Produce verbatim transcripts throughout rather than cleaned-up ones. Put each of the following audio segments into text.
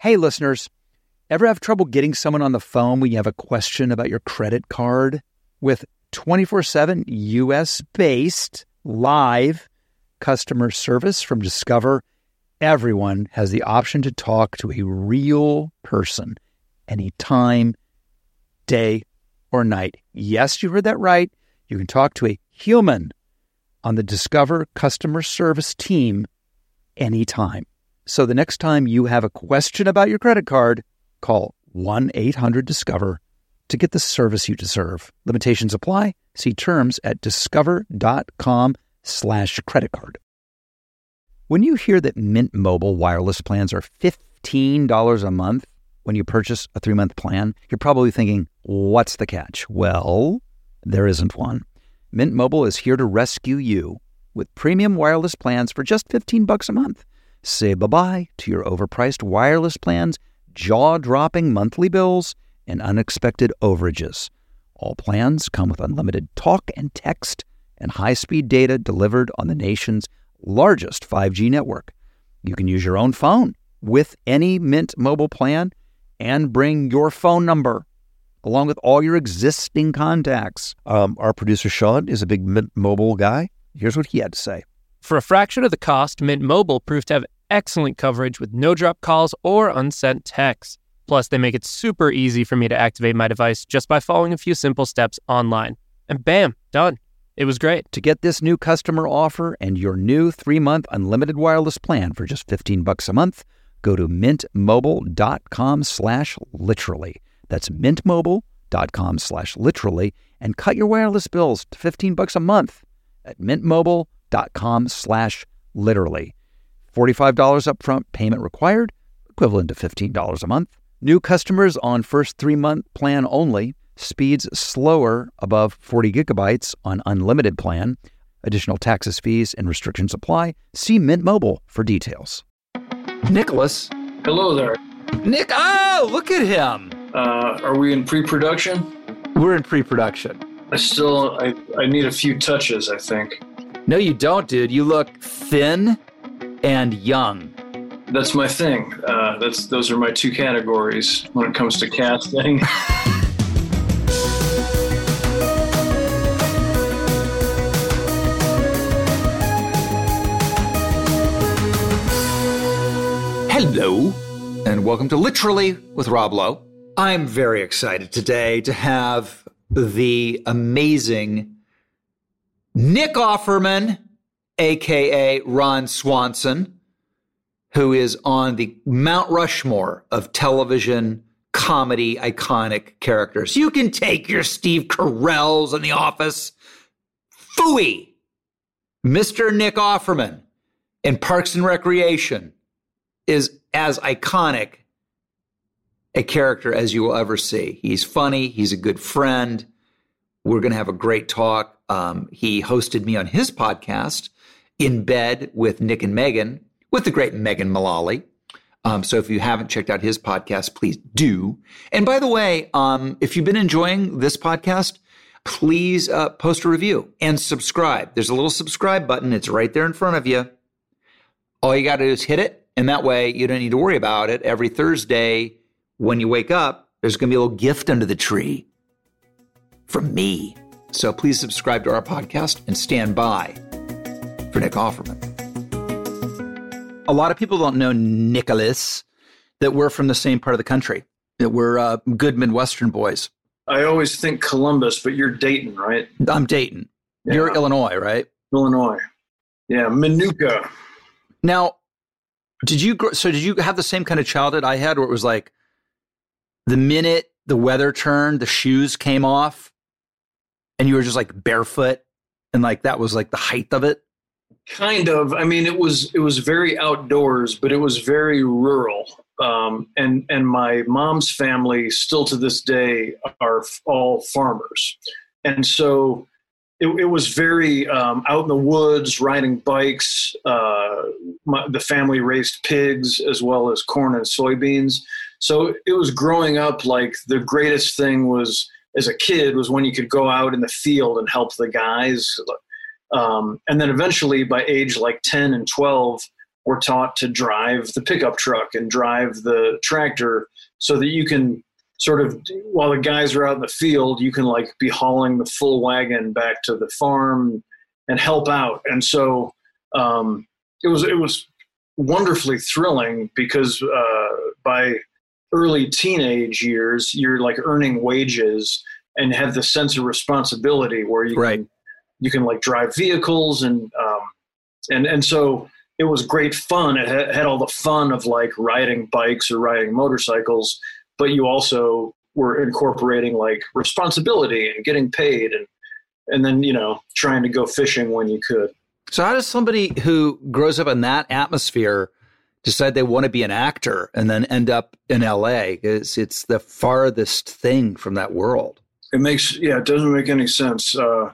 Hey, listeners, ever have trouble getting someone on the phone when you have a question about your credit card? With twenty-four seven U S-based live customer service from Discover, everyone has the option to talk to a real person anytime, day or night. Yes, you heard that right. You can talk to a human on the Discover customer service team anytime. So the next time you have a question about your credit card, call one eight hundred discover to get the service you deserve. Limitations apply. See terms at discover.com slash credit card. When you hear that Mint Mobile wireless plans are fifteen dollars a month when you purchase a three-month plan, you're probably thinking, what's the catch? Well, there isn't one. Mint Mobile is here to rescue you with premium wireless plans for just fifteen bucks a month. Say bye-bye to your overpriced wireless plans, jaw-dropping monthly bills, and unexpected overages. All plans come with unlimited talk and text and high-speed data delivered on the nation's largest five G network. You can use your own phone with any Mint Mobile plan and bring your phone number along with all your existing contacts. Um, our producer, Sean, is a big Mint Mobile guy. Here's what he had to say. For a fraction of the cost, Mint Mobile proved to have excellent coverage with no-drop calls or unsent texts. Plus, they make it super easy for me to activate my device just by following a few simple steps online. And bam, done. It was great. To get this new customer offer and your new three-month unlimited wireless plan for just fifteen bucks a month, go to mintmobile.com slash literally. That's mintmobile.com slash literally and cut your wireless bills to fifteen bucks a month at mintmobile.com slash literally. forty-five dollars upfront payment required, equivalent to fifteen dollars a month. New customers on first three-month plan only. Speeds slower above forty gigabytes on unlimited plan. Additional taxes, fees, and restrictions apply. See Mint Mobile for details. Nicholas. Hello there. Nick, oh, look at him. Uh, are we in pre-production? We're in pre-production. I still, I, I need a few touches, I think. No, you don't, dude. You look thin and young. That's my thing. Uh, that's those are my two categories when it comes to casting. Hello, and welcome to Literally with Rob Lowe. I'm very excited today to have the amazing Nick Offerman, a k a. Ron Swanson, who is on the Mount Rushmore of television comedy iconic characters. You can take your Steve Carells in The Office. Phooey! Mister Nick Offerman in Parks and Recreation is as iconic a character as you will ever see. He's funny. He's a good friend. We're going to have a great talk. Um, he hosted me on his podcast, In Bed with Nick and Megan, with the great Megan Mullally. Um, so if you haven't checked out his podcast, please do. And by the way, um, if you've been enjoying this podcast, please uh, post a review and subscribe. There's a little subscribe button. It's right there in front of you. All you got to do is hit it. And that way you don't need to worry about it. Every Thursday when you wake up, there's going to be a little gift under the tree from me. So please subscribe to our podcast and stand by for Nick Offerman. A lot of people don't know Nicholas, that we're from the same part of the country, that we're uh, good Midwestern boys. I always think Columbus, but you're Dayton, right? I'm Dayton. Yeah. You're Illinois, right? Illinois. Yeah, Minooka. Now, did you grow, so did you have the same kind of childhood I had where it was like the minute the weather turned, the shoes came off and you were just like barefoot and like that was like the height of it? Kind of. I mean, it was it was very outdoors, but it was very rural. Um, and and my mom's family still to this day are all farmers. And so it, it was very um, out in the woods, riding bikes. Uh, my, the family raised pigs as well as corn and soybeans. So it was growing up like the greatest thing was as a kid was when you could go out in the field and help the guys. Um, and then eventually by age like ten and twelve, we're taught to drive the pickup truck and drive the tractor so that you can sort of, while the guys are out in the field, you can like be hauling the full wagon back to the farm and help out. And so um, it was, it was wonderfully thrilling because uh, by early teenage years, you're like earning wages and have the sense of responsibility where you right. can, you can like drive vehicles. And, um, and, and so it was great fun. It had, had all the fun of like riding bikes or riding motorcycles, but you also were incorporating like responsibility and getting paid and, and then, you know, trying to go fishing when you could. So how does somebody who grows up in that atmosphere decide they want to be an actor and then end up in L A? It's, it's the farthest thing from that world. It makes, yeah, it doesn't make any sense. Uh,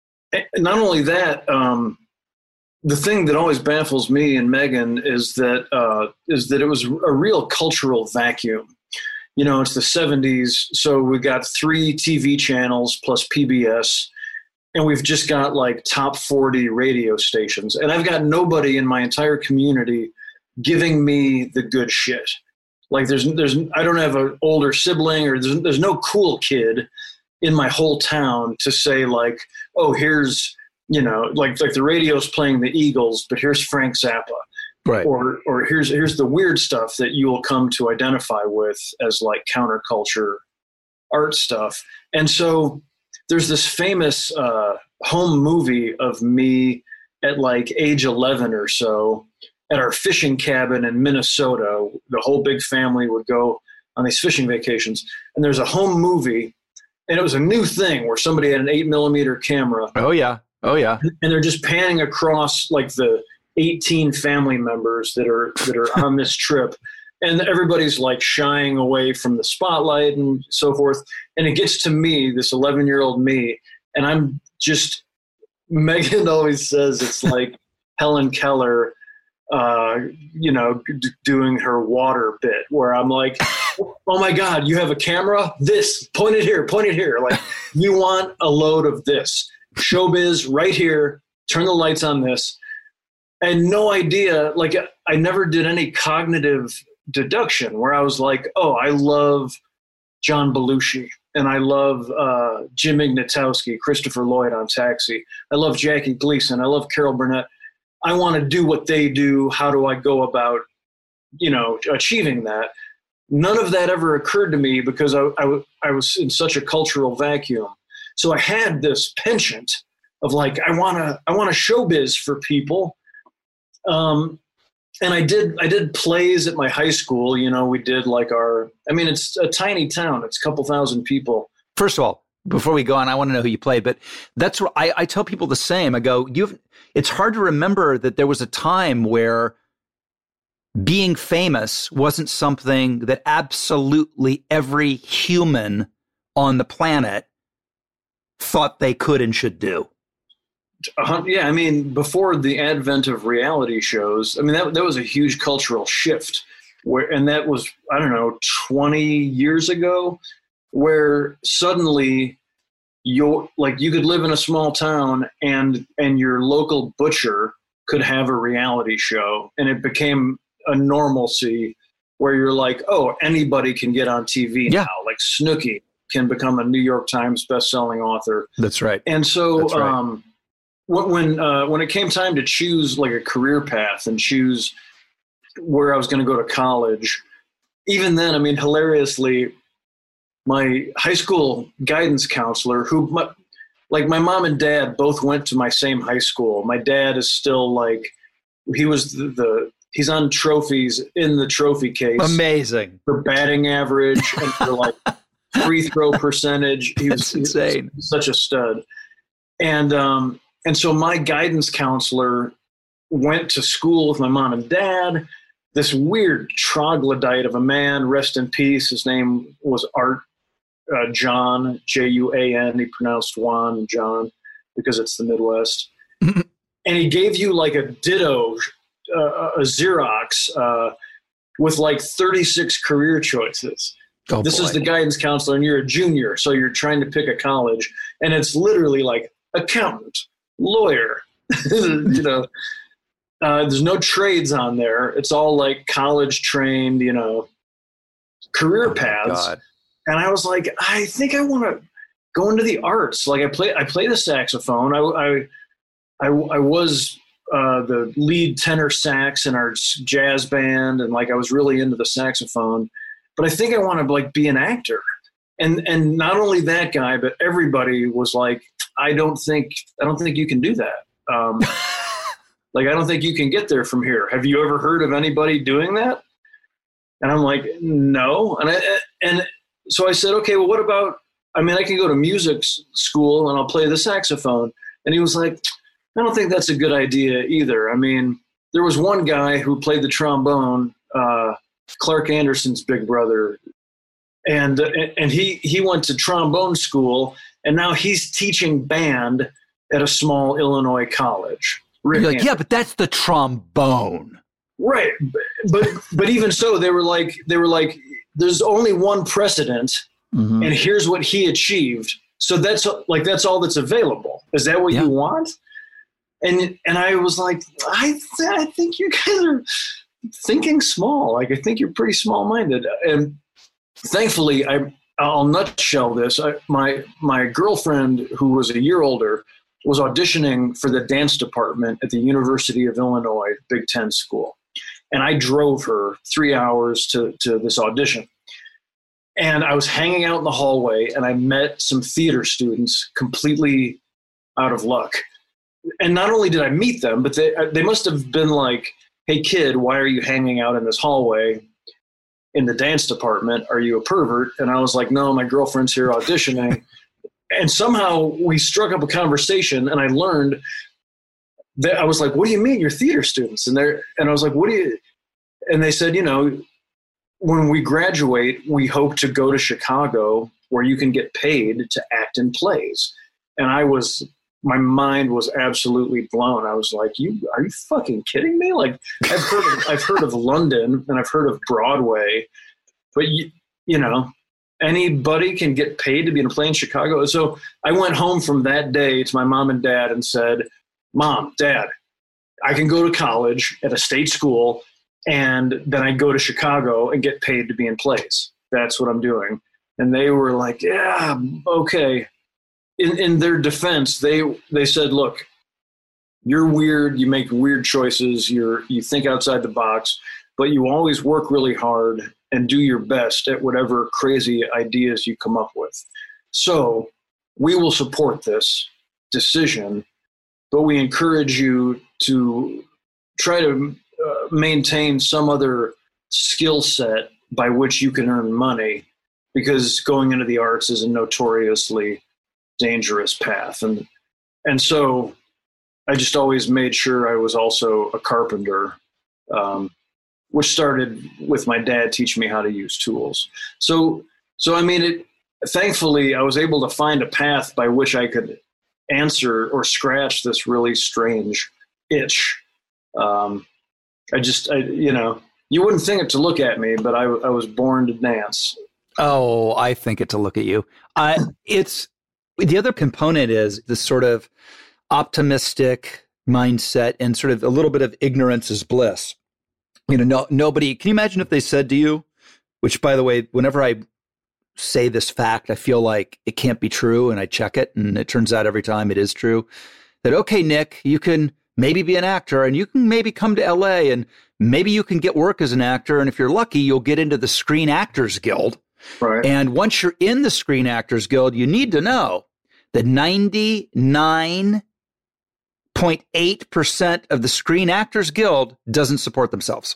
not only that, um, the thing that always baffles me and Megan is that, uh, is that it was a real cultural vacuum. You know, it's the seventies. So we got three T V channels plus P B S. And we've just got like top forty radio stations. And I've got nobody in my entire community giving me the good shit. Like there's, there's, I don't have an older sibling or there's, there's no cool kid in my whole town to say like, oh, here's, you know, like, like the radio's playing the Eagles, but here's Frank Zappa. Right. Or, or here's, here's the weird stuff that you will come to identify with as like counterculture art stuff. And so there's this famous uh, home movie of me at like age eleven or so at our fishing cabin in Minnesota. The whole big family would go on these fishing vacations. And there's a home movie, and it was a new thing where somebody had an eight millimeter camera. Oh, yeah. Oh, yeah. And they're just panning across like the eighteen family members that are that are on this trip. And everybody's like shying away from the spotlight and so forth. And it gets to me, this eleven-year-old me, and I'm just, Megan always says it's like Helen Keller, uh, you know, d- doing her water bit, where I'm like, oh my God, you have a camera? This, point it here, point it here. Like, you want a load of this. Showbiz right here, turn the lights on this. And no idea, like I never did any cognitive deduction where I was like, oh, I love John Belushi and I love uh, Jim Ignatowski, Christopher Lloyd on Taxi. I love Jackie Gleason. I love Carol Burnett. I want to do what they do. How do I go about, you know, achieving that? None of that ever occurred to me because I, I, I was in such a cultural vacuum. So I had this penchant of like, I want to, I want to showbiz for people. Um, and I did, I did plays at my high school. You know, we did like our, I mean, it's a tiny town. It's a couple thousand people. First of all, before we go on, I want to know who you played, but that's what I, I tell people the same. I go, you've, it's hard to remember that there was a time where being famous wasn't something that absolutely every human on the planet thought they could and should do. Uh, yeah, I mean, before the advent of reality shows, I mean, that that was a huge cultural shift. Where, and that was, I don't know, twenty years ago, where suddenly you're like, you could live in a small town and and your local butcher could have a reality show, and it became a normalcy where you're like, oh, anybody can get on T V yeah. now. Like Snooki can become a New York Times bestselling author. That's right. And so, That's right. um, when uh, when it came time to choose like a career path and choose where I was going to go to college, even then, I mean, hilariously, my high school guidance counselor, who my, like my mom and dad both went to my same high school. My dad is still like, he was the, the he's on trophies in the trophy case. Amazing. For batting average and for like free throw percentage. He was, That's insane. He was such a stud. And, um, And so my guidance counselor went to school with my mom and dad, this weird troglodyte of a man, rest in peace. His name was Art uh, John, J U A N. He pronounced Juan John because it's the Midwest. And he gave you like a ditto, uh, a Xerox uh, with like thirty-six career choices. Oh, this boy. is the guidance counselor, and you're a junior, so you're trying to pick a college. And it's literally like accountant, lawyer, you know. uh, there's no trades on there. It's all like college trained, you know, career oh paths. And I was like, I think I want to go into the arts. Like I play, I play the saxophone. I, I, I, I was uh, the lead tenor sax in our jazz band, and like I was really into the saxophone. But I think I want to like be an actor. And and not only that guy, but everybody was like, I don't think I don't think you can do that. Um, like I don't think you can get there from here. Have you ever heard of anybody doing that? And I'm like, no. And I and so I said, okay, well, what about? I mean, I can go to music school and I'll play the saxophone. And he was like, I don't think that's a good idea either. I mean, there was one guy who played the trombone, uh, Clark Anderson's big brother. And and he, he went to trombone school, and now he's teaching band at a small Illinois college. You're like, yeah, but that's the trombone, right? But but even so, they were like they were like, there's only one precedent, mm-hmm. and here's what he achieved. So that's like that's all that's available. Is that what yeah. you want? And and I was like, I th- I think you guys are thinking small. Like I think you're pretty small minded. And thankfully, I, I'll nutshell this. I, my my girlfriend, who was a year older, was auditioning for the dance department at the University of Illinois Big Ten school. And I drove her three hours to, to this audition. And I was hanging out in the hallway, and I met some theater students completely out of luck. And not only did I meet them, but they they must have been like, hey, kid, why are you hanging out in this hallway in the dance department? Are you a pervert? And I was like, no, my girlfriend's here auditioning. And somehow we struck up a conversation, and I learned that I was like, what do you mean you're theater students? And they're, and I was like, what do you, and they said, you know, when we graduate, we hope to go to Chicago where you can get paid to act in plays. And I was, my mind was absolutely blown. I was like, "You are you fucking kidding me?" Like I've heard of, I've heard of London and I've heard of Broadway, but you, you know, anybody can get paid to be in a play in Chicago. So I went home from that day to my mom and dad and said, "Mom, Dad, I can go to college at a state school, and then I go to Chicago and get paid to be in plays. That's what I'm doing." And they were like, "Yeah, okay." In, in their defense, they they said, look, you're weird, you make weird choices, you're you think outside the box, but you always work really hard and do your best at whatever crazy ideas you come up with. So we will support this decision, but we encourage you to try to uh, maintain some other skill set by which you can earn money, because going into the arts is a notoriously dangerous path. And and so I just always made sure I was also a carpenter, um, which started with my dad teaching me how to use tools. So so I mean, it, thankfully I was able to find a path by which I could answer or scratch this really strange itch. Um, I just, I, you know, you wouldn't think it to look at me, but I, I was born to dance. Oh, I think it to look at you. Uh, it's, the other component is this sort of optimistic mindset and sort of a little bit of ignorance is bliss. You know, no, nobody, can you imagine if they said to you, which by the way, whenever I say this fact, I feel like it can't be true, and I check it, and it turns out every time it is true, that, okay, Nick, you can maybe be an actor, and you can maybe come to L A, and maybe you can get work as an actor, and if you're lucky, you'll get into the Screen Actors Guild. Right. And once you're in the Screen Actors Guild, you need to know that ninety-nine point eight percent of the Screen Actors Guild doesn't support themselves.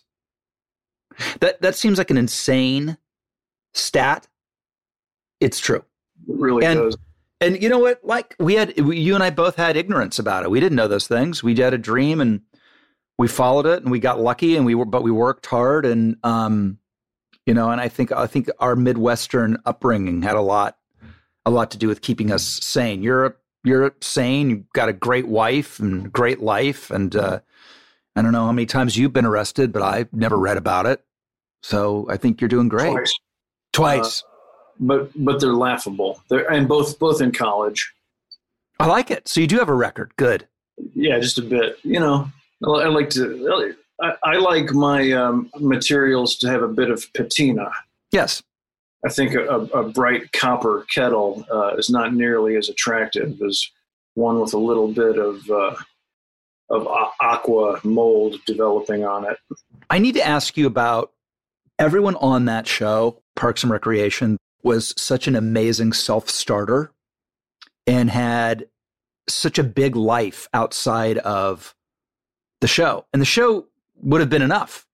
That that seems like an insane stat. It's true. It really and, does. And you know what? Like we had, we, you and I both had ignorance about it. We didn't know those things. We had a dream and we followed it, and we got lucky, and we were, but we worked hard, and um, you know, and I think I think our Midwestern upbringing had a lot. a lot to do with keeping us sane. You're you're sane. You've got a great wife and great life. And uh, I don't know how many times you've been arrested, but I've never read about it. So I think you're doing great. Twice. Twice. Uh, but but they're laughable. They're and both both in college. I like it. So you do have a record. Good. Yeah, just a bit. You know, Well, I like to. I, I like my um, materials to have a bit of patina. Yes. I think a, a bright copper kettle uh, is not nearly as attractive as one with a little bit of uh, of aqua mold developing on it. I need to ask you about everyone on that show. Parks and Recreation was such an amazing self-starter and had such a big life outside of the show. And the show would have been enough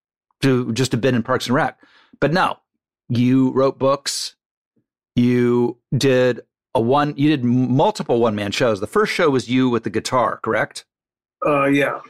to just have been in Parks and Rec. But no, you wrote books. You did a one, you did multiple one-man shows. The first show was you with the guitar, correct? Uh, yeah.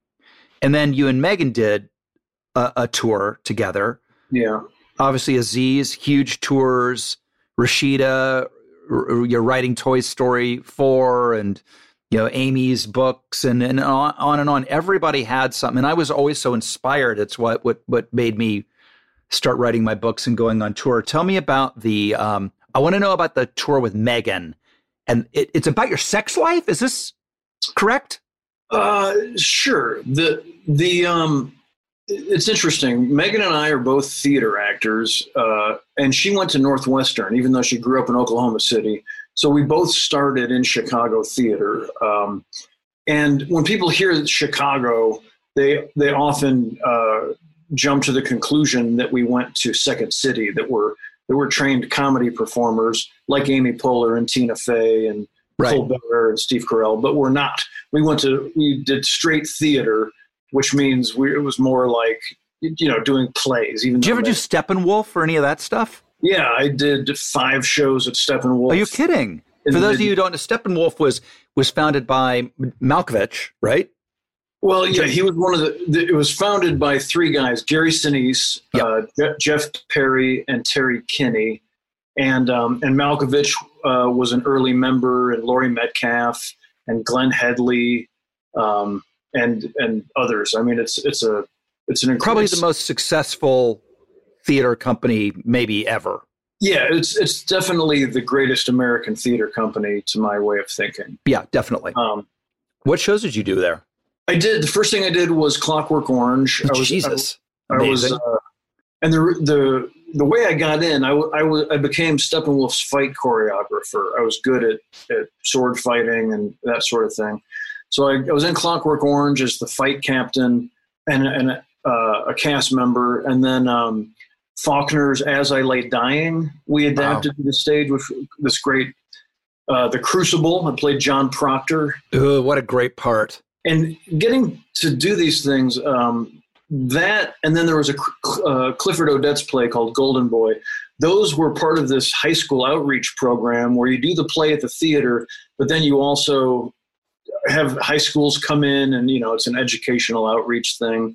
And then you and Megan did a, a tour together. Yeah. Obviously, Aziz, huge tours. Rashida, r- you're writing Toy Story four, and you know Amy's books, and, and on, on and on. Everybody had something, and I was always so inspired. It's what what what made me start writing my books and going on tour. Tell me about the. Um, I want to know about the tour with Megan, and it, it's about your sex life. Is this correct? Uh, sure. The the um. It's interesting. Megan and I are both theater actors, uh, and she went to Northwestern, even though she grew up in Oklahoma City. So we both started in Chicago theater. Um, and when people hear Chicago, they they often uh, jump to the conclusion that we went to Second City, that we're that we're trained comedy performers like Amy Poehler and Tina Fey and Right. Colbert and Steve Carell, but we're not. We went to we did straight theater, which means we, it was more like, you know, doing plays. Even Did you ever they, do Steppenwolf or any of that stuff? Yeah, I did five shows at Steppenwolf. Are you kidding? For those of you who don't know, Steppenwolf was was founded by Malkovich, right? Well, yeah, he was one of the, the it was founded by three guys, Gary Sinise, Yep. uh, Je- Jeff Perry, and Terry Kinney. And um, and Malkovich uh, was an early member, and Laurie Metcalf, and Glenn Headley, um, and and others. I mean, it's it's a it's an incredible, Probably the most successful theater company maybe ever. Yeah, it's it's definitely the greatest American theater company to my way of thinking. Yeah, definitely. Um, What shows did you do there? I did. The first thing I did was Clockwork Orange. I was, Jesus, I, I was, Amazing. uh, and the the the way I got in, I, I, was, I became Steppenwolf's fight choreographer. I was good at, at sword fighting and that sort of thing. So I, I was in Clockwork Orange as the fight captain and, and uh, a cast member. And then um, Faulkner's As I Lay Dying, we adapted Wow. to the stage with this great, uh, The Crucible. I played John Proctor. Ooh, what a great part. And getting to do these things, um, that, and then there was a uh, Clifford Odets play called Golden Boy. Those were part of this high school outreach program where you do the play at the theater, but then you also have high schools come in and, you know, it's an educational outreach thing.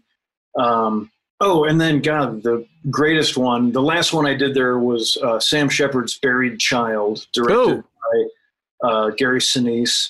Um, oh, and then, God, the greatest one, the last one I did there was uh, Sam Shepard's Buried Child, directed Oh. by uh, Gary Sinise.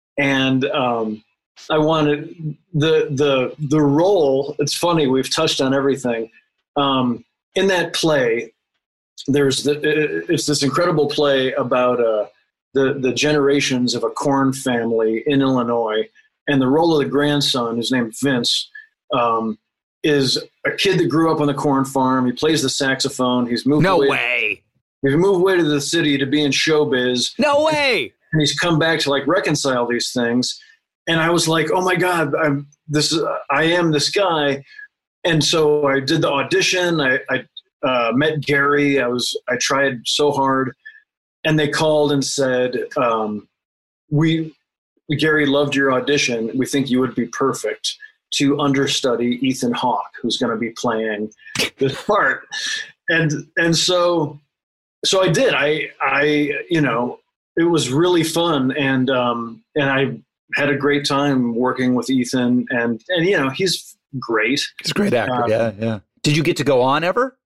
And um, I wanted the the the role. It's funny, we've touched on everything. Um, in that play, there's the it's this incredible play about uh, the the generations of a corn family in Illinois, and the role of the grandson, who's named Vince, um, is a kid that grew up on the corn farm. He plays the saxophone. He's moved No away, way. He's moved away to the city to be in showbiz. No way. And he's come back to like reconcile these things. And I was like, oh my God, I'm this. Uh, I am this guy. And so I did the audition. I, I uh, met Gary. I was I tried so hard, and they called and said, um, "We, Gary, loved your audition. We think you would be perfect to understudy Ethan Hawke, who's going to be playing this part." And and so so I did. I I you know it was really fun, and um, and I. had a great time working with Ethan, and, and you know, he's great. He's a great actor. Um, yeah, yeah. Did you get to go on ever?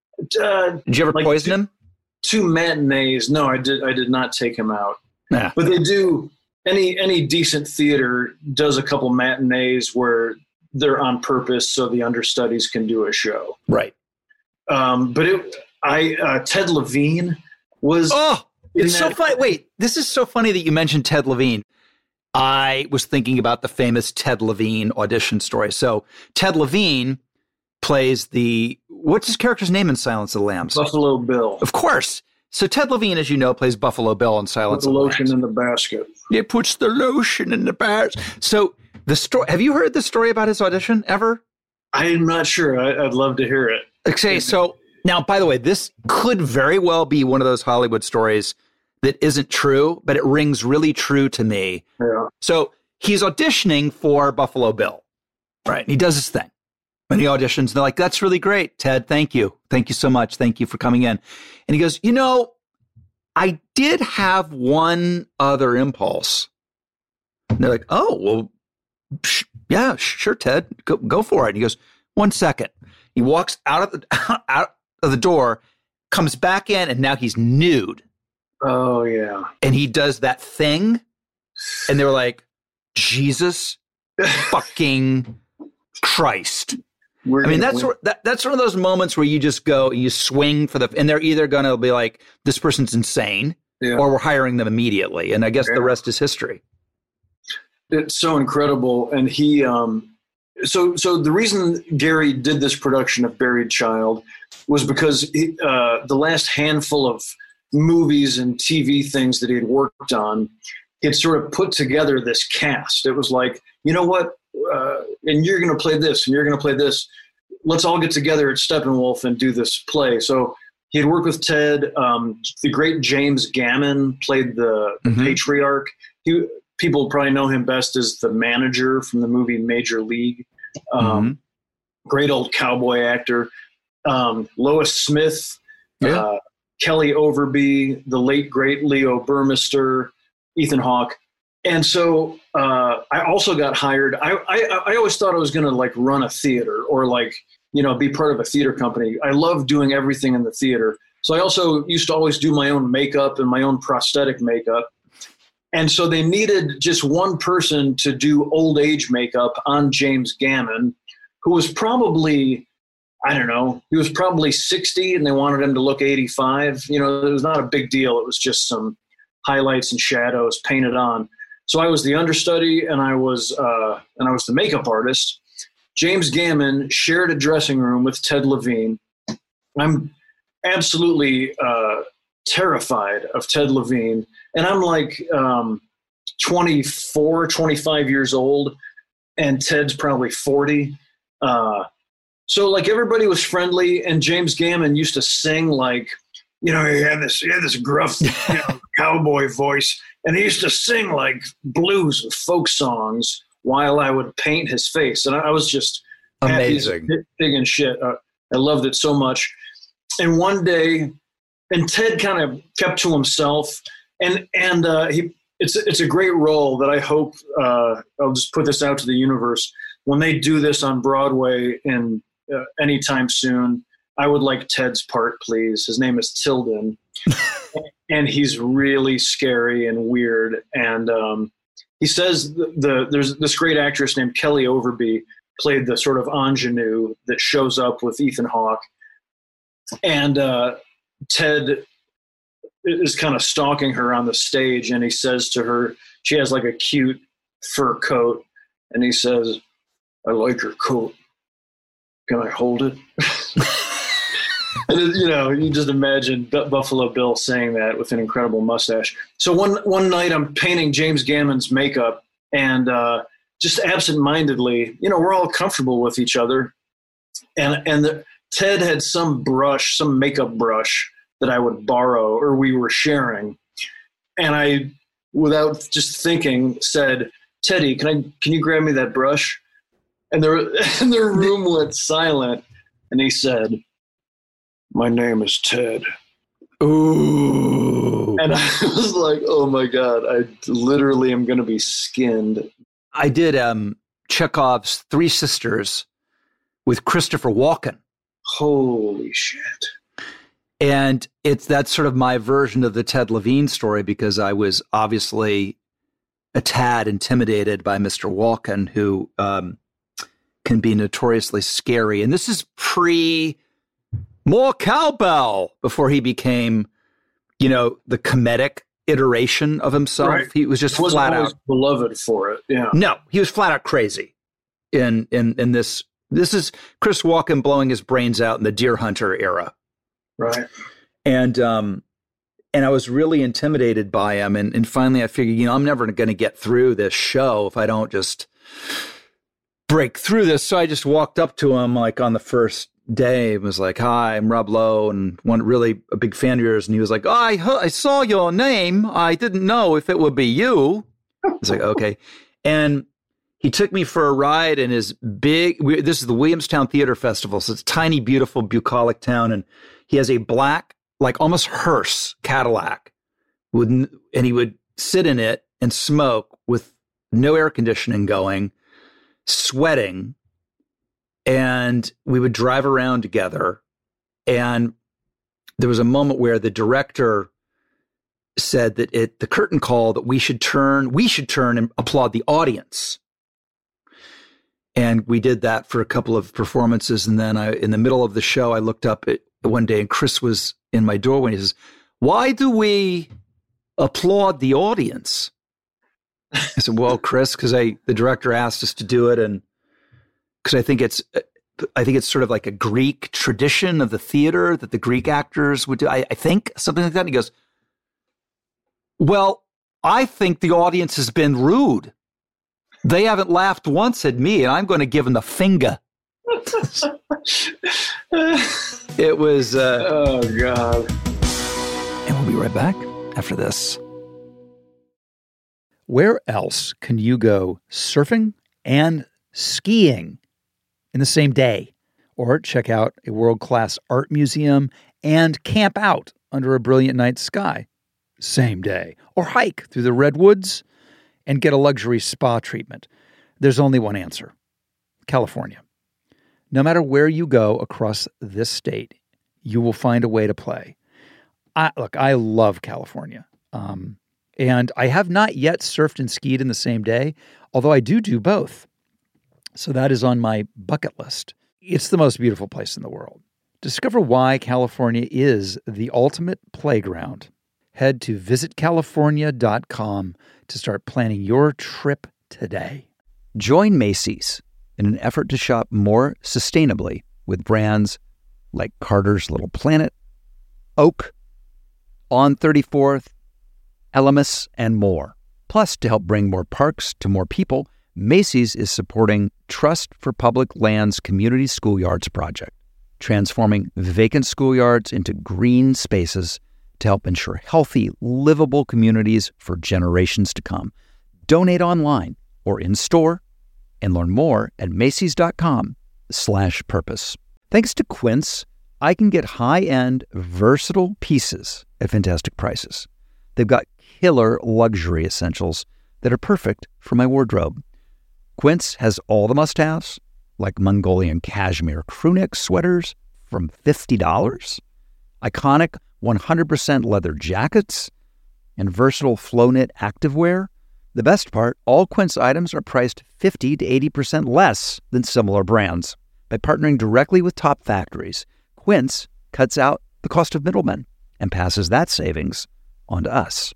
Uh, Did you ever like poison two, him? Two matinees. No, I did. I did not take him out. Nah. But they do. Any any decent theater does a couple matinees where they're on purpose so the understudies can do a show. Right. Um, but it, I uh, Ted Levine was. Oh, it's so that- funny. Wait, this is so funny that you mentioned Ted Levine. I was thinking about the famous Ted Levine audition story. So Ted Levine plays the, what's his character's name in Silence of the Lambs? Buffalo Bill. Of course. So Ted Levine, as you know, plays Buffalo Bill in Silence Put the of the lotion Lambs. in the basket. He puts the lotion in the basket. So the story, have you heard the story about his audition ever? I'm not sure. I, I'd love to hear it. Okay, so now, by the way, this could very well be one of those Hollywood stories that isn't true, but it rings really true to me. Yeah. So he's auditioning for Buffalo Bill, right? And he does his thing. And he auditions, and they're like, that's really great, Ted. Thank you. Thank you so much. Thank you for coming in. And he goes, you know, I did have one other impulse. And they're like, oh, well, sh- yeah, sure, Ted. Go, go for it. And he goes, one second. He walks out of the out of the door, comes back in, and now he's nude. Oh, yeah. And he does that thing. And they were like, Jesus fucking Christ. We're I mean, gonna that's win. where, that, that's one of those moments where you just go, you swing for the, and they're either going to be like, this person's insane, Yeah. or we're hiring them immediately. And I guess Yeah. the rest is history. It's so incredible. And he, um, so, so the reason Gary did this production of Buried Child was because he, uh, the last handful of movies and T V things that he had worked on, he had sort of put together this cast. It was like, you know what? Uh, and you're going to play this and you're going to play this. Let's all get together at Steppenwolf and do this play. So he had worked with Ted. Um, the great James Gammon played the, the Mhm. patriarch. He, people probably know him best as the manager from the movie Major League. Um, Great old cowboy actor. Um, Lois Smith, Yeah. uh, Kelly Overby, the late, great Leo Burmester, Ethan Hawke. And so uh, I also got hired. I, I, I always thought I was going to like run a theater or like, you know, be part of a theater company. I love doing everything in the theater. So I also used to always do my own makeup and my own prosthetic makeup. And so they needed just one person to do old age makeup on James Gammon, who was probably, I don't know, he was probably sixty and they wanted him to look eighty-five. You know, it was not a big deal. It was just some highlights and shadows painted on. So I was the understudy and I was uh, and I was the makeup artist. James Gammon shared a dressing room with Ted Levine. I'm absolutely uh, terrified of Ted Levine. And I'm like um, twenty-four, twenty-five years old, and Ted's probably forty. Uh, so like everybody was friendly, and James Gammon used to sing like, you know, he had this, he had this gruff you know, cowboy voice, and he used to sing like blues and folk songs while I would paint his face. And I, I was just Amazing. big and shit. Uh, I loved it so much. And one day, and Ted kind of kept to himself, and and uh, he it's it's a great role that I hope uh, I'll just put this out to the universe. When they do this on Broadway in uh, anytime soon, I would like Ted's part, please. His name is Tilden, and he's really scary and weird. And um, he says the, the there's this great actress named Kelly Overby played the sort of ingenue that shows up with Ethan Hawke, and uh, Ted is kind of stalking her on the stage, and he says to her, she has like a cute fur coat, and he says, "I like your coat. Can I hold it?" And it, you know, you just imagine B- Buffalo Bill saying that with an incredible mustache. So one one night I'm painting James Gammon's makeup, and uh, just absentmindedly, you know, we're all comfortable with each other, and and the, Ted had some brush, some makeup brush that I would borrow, or we were sharing, and I, without just thinking, said, "Teddy, can I can you grab me that brush?" And the and the room went silent, and he said, "My name is Ted." Ooh. And I was like, "Oh my God, I literally am going to be skinned." I did um, Chekhov's Three Sisters with Christopher Walken. Holy shit. And it's that's sort of my version of the Ted Levine story, because I was obviously a tad intimidated by Mister Walken, who um, can be notoriously scary. And this is pre more cowbell, before he became, you know, the comedic iteration of himself. Right. He was just He wasn't flat always out beloved for it. Yeah. No, he was flat out crazy. In in in this this is Chris Walken blowing his brains out in the Deer Hunter era. Right. And um and I was really intimidated by him. And and finally I figured, you know, I'm never going to get through this show if I don't just break through this. So I just walked up to him like on the first day and was like, "Hi, I'm Rob Lowe, and one really a big fan of yours." And he was like, "Oh, I heard, I saw your name. I didn't know if it would be you." I was like, "Okay." And he took me for a ride in his big, we, this is the Williamstown Theater Festival. So it's a tiny, beautiful, bucolic town. And he has a black, like almost hearse Cadillac. With, and he would sit in it and smoke with no air conditioning going, sweating. And we would drive around together. And there was a moment where the director said that it, the curtain call that we should turn, we should turn and applaud the audience. And we did that for a couple of performances. And then I, in the middle of the show, I looked up at one day and Chris was in my doorway. And he says, "Why do we applaud the audience?" I said, "Well, Chris, because I, the director asked us to do it. And because I think it's, I think it's sort of like a Greek tradition of the theater that the Greek actors would do. I, I think something like that." And he goes, "Well, I think the audience has been rude. They haven't laughed once at me, and I'm going to give them the finger." It was... Uh, oh, God. And we'll be right back after this. Where else can you go surfing and skiing in the same day? Or check out a world-class art museum and camp out under a brilliant night sky same day? Or hike through the redwoods and get a luxury spa treatment? There's only one answer: California. No matter where you go across this state, you will find a way to play. I, look, I love California. Um, and I have not yet surfed and skied in the same day, although I do do both. So that is on my bucket list. It's the most beautiful place in the world. Discover why California is the ultimate playground. Head to visit california dot com to start planning your trip today. Join Macy's in an effort to shop more sustainably with brands like Carter's Little Planet, Oak, On thirty-fourth, Elemis, and more. Plus, to help bring more parks to more people, Macy's is supporting Trust for Public Lands Community Schoolyards project, transforming vacant schoolyards into green spaces to help ensure healthy, livable communities for generations to come. Donate online or in-store and learn more at macys.com slash purpose. Thanks to Quince, I can get high-end, versatile pieces at fantastic prices. They've got killer luxury essentials that are perfect for my wardrobe. Quince has all the must-haves, like Mongolian cashmere crewneck sweaters from fifty dollars, iconic one hundred percent leather jackets, and versatile flow-knit activewear. The best part, all Quince items are priced fifty to eighty percent less than similar brands. By partnering directly with top factories, Quince cuts out the cost of middlemen and passes that savings on to us.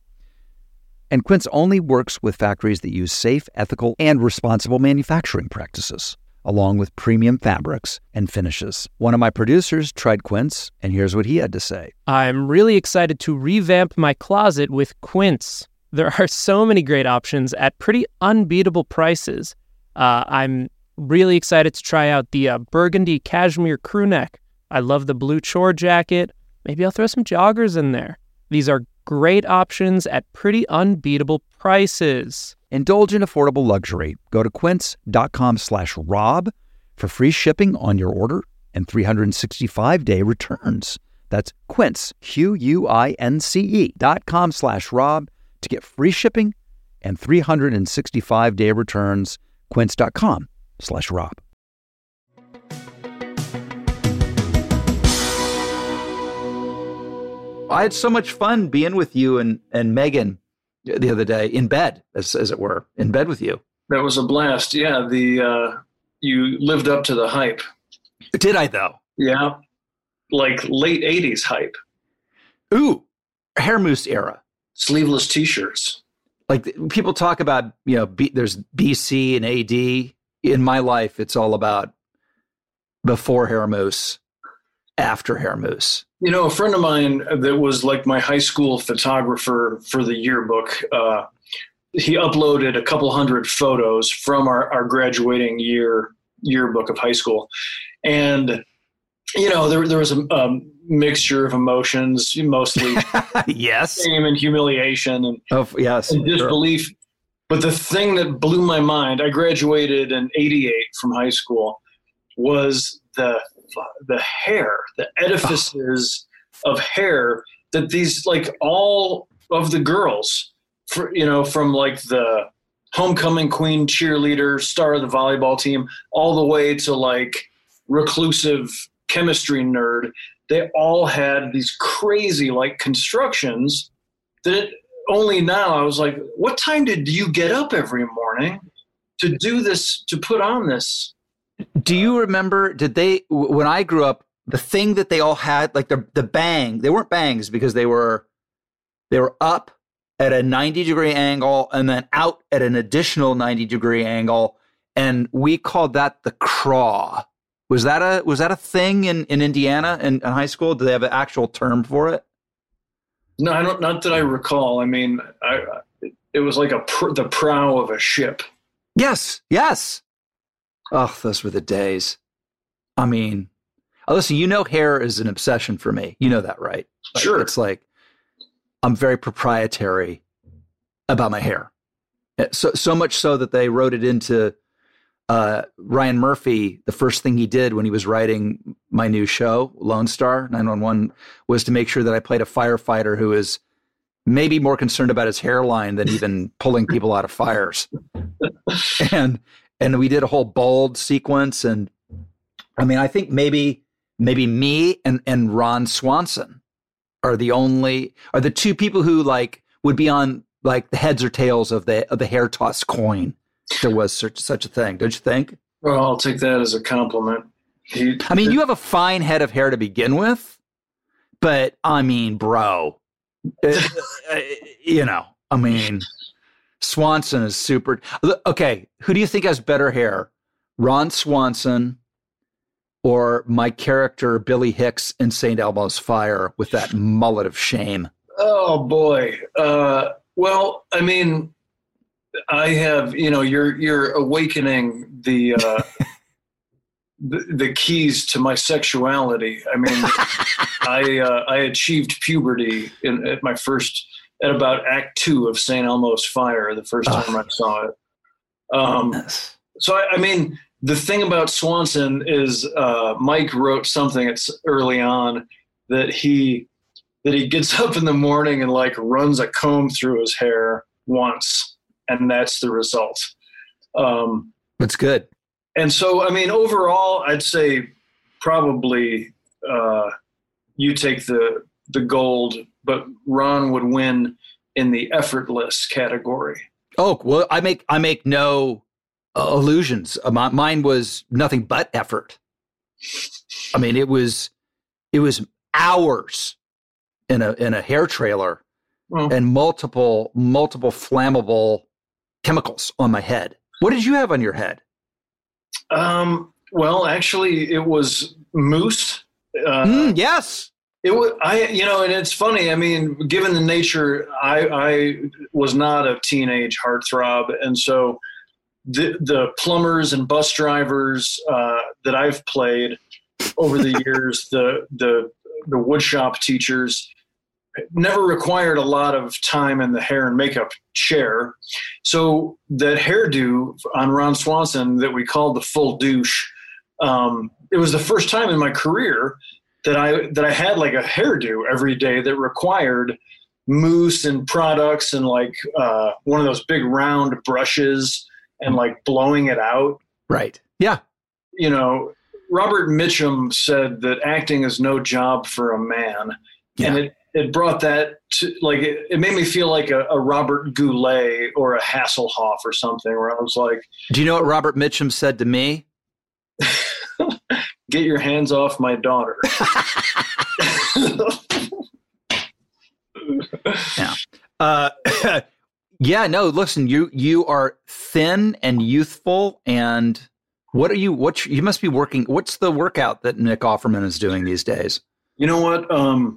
And Quince only works with factories that use safe, ethical, and responsible manufacturing practices, along with premium fabrics and finishes. One of my producers tried Quince, and here's what he had to say. I'm really excited to revamp my closet with Quince. There are so many great options at pretty unbeatable prices. Uh, I'm really excited to try out the uh, burgundy cashmere crew neck. I love the blue chore jacket. Maybe I'll throw some joggers in there. These are great options at pretty unbeatable prices. Indulge in affordable luxury. Go to quince.com slash Rob for free shipping on your order and three hundred sixty-five day returns. That's Quince, Q U I N C E dot com slash Rob to get free shipping and three hundred sixty-five day returns. Quince.com slash Rob. I had so much fun being with you and, and Megan the other day in bed, as as it were, in bed with you. That was a blast. Yeah, the uh, you lived up to the hype. Did I, though? Yeah, like late eighties hype. Ooh, hair mousse era. sleeveless T-shirts. Like people talk about, you know, B, there's B C and A D. In my life, it's all about before hair mousse, after hair mousse. You know, a friend of mine that was like my high school photographer for the yearbook, uh, he uploaded a couple hundred photos from our, our graduating year yearbook of high school. And, you know, there, there was a, a mixture of emotions, mostly yes, shame and humiliation and, oh, yes, and disbelief. Sure. But the thing that blew my mind, I graduated in eighty-eight from high school, was the the hair, the edifices oh. of hair that these, like all of the girls, for, you know, from like the homecoming queen cheerleader, star of the volleyball team, all the way to like reclusive chemistry nerd, they all had these crazy like constructions that it, only now I was like, what time did you get up every morning to do this, to put on this? Do you remember, did they, when I grew up, the thing that they all had, like the the bang, they weren't bangs because they were, they were up at a ninety degree angle and then out at an additional ninety degree angle. And we called that the craw. Was that a, was that a thing in, in Indiana in, in high school? Do they have an actual term for it? No, I don't, not that I recall. I mean, I, it was like a, pr- the prow of a ship. Yes. Yes. Oh, those were the days. I mean, oh, listen, you know, hair is an obsession for me. You know that, right? Like, sure. It's like, I'm very proprietary about my hair. So, so much so that they wrote it into uh, Ryan Murphy. The first thing he did when he was writing my new show, Lone Star nine one one, was to make sure that I played a firefighter who is maybe more concerned about his hairline than even pulling people out of fires. And, And we did a whole bald sequence. And I mean, I think maybe maybe me and, and Ron Swanson are the only, are the two people who like would be on like the heads or tails of the of the hair toss coin. If there was such, such a thing. Don't you think? Well, I'll take that as a compliment. He, I mean, you have a fine head of hair to begin with, but I mean, bro, uh, you know, I mean, Swanson is super. Okay, who do you think has better hair, Ron Swanson or my character Billy Hicks in Saint Elmo's Fire with that mullet of shame? Oh boy. Uh, well, I mean, I have, you know, you're you're awakening the uh, the, the keys to my sexuality. I mean, I uh, I achieved puberty in at my first. At about Act Two of Saint Elmo's Fire, the first time oh. I saw it. Um, yes. So, I, I mean, the thing about Swanson is uh, Mike wrote something early on that he that he gets up in the morning and like runs a comb through his hair once, and that's the result. Um, that's good. And so, I mean, overall, I'd say probably uh, you take the the gold, but Ron would win in the effortless category. Oh, well, I make I make no uh, illusions. Uh, my, mine was nothing but effort. I mean, it was it was hours in a in a hair trailer well, and multiple multiple flammable chemicals on my head. What did you have on your head? Um. Well, actually, it was mousse. Uh, mm, yes. It was, I, you know, and it's funny. I mean, given the nature, I, I was not a teenage heartthrob. And so the, the plumbers and bus drivers uh, that I've played over the years, the, the, the woodshop teachers never required a lot of time in the hair and makeup chair. So that hairdo on Ron Swanson that we called the full douche, um, it was the first time in my career that I that I had like a hairdo every day that required mousse and products and like uh, one of those big round brushes and like blowing it out. Right. Yeah. You know, Robert Mitchum said that acting is no job for a man. Yeah. And it, it brought that to like, it, it made me feel like a, a Robert Goulet or a Hasselhoff or something where I was like. Do you know what Robert Mitchum said to me? Get your hands off my daughter. Yeah. Uh, yeah, no, listen, you you are thin and youthful, and what are you, what you must be working, what's the workout that Nick Offerman is doing these days? You know what? Um,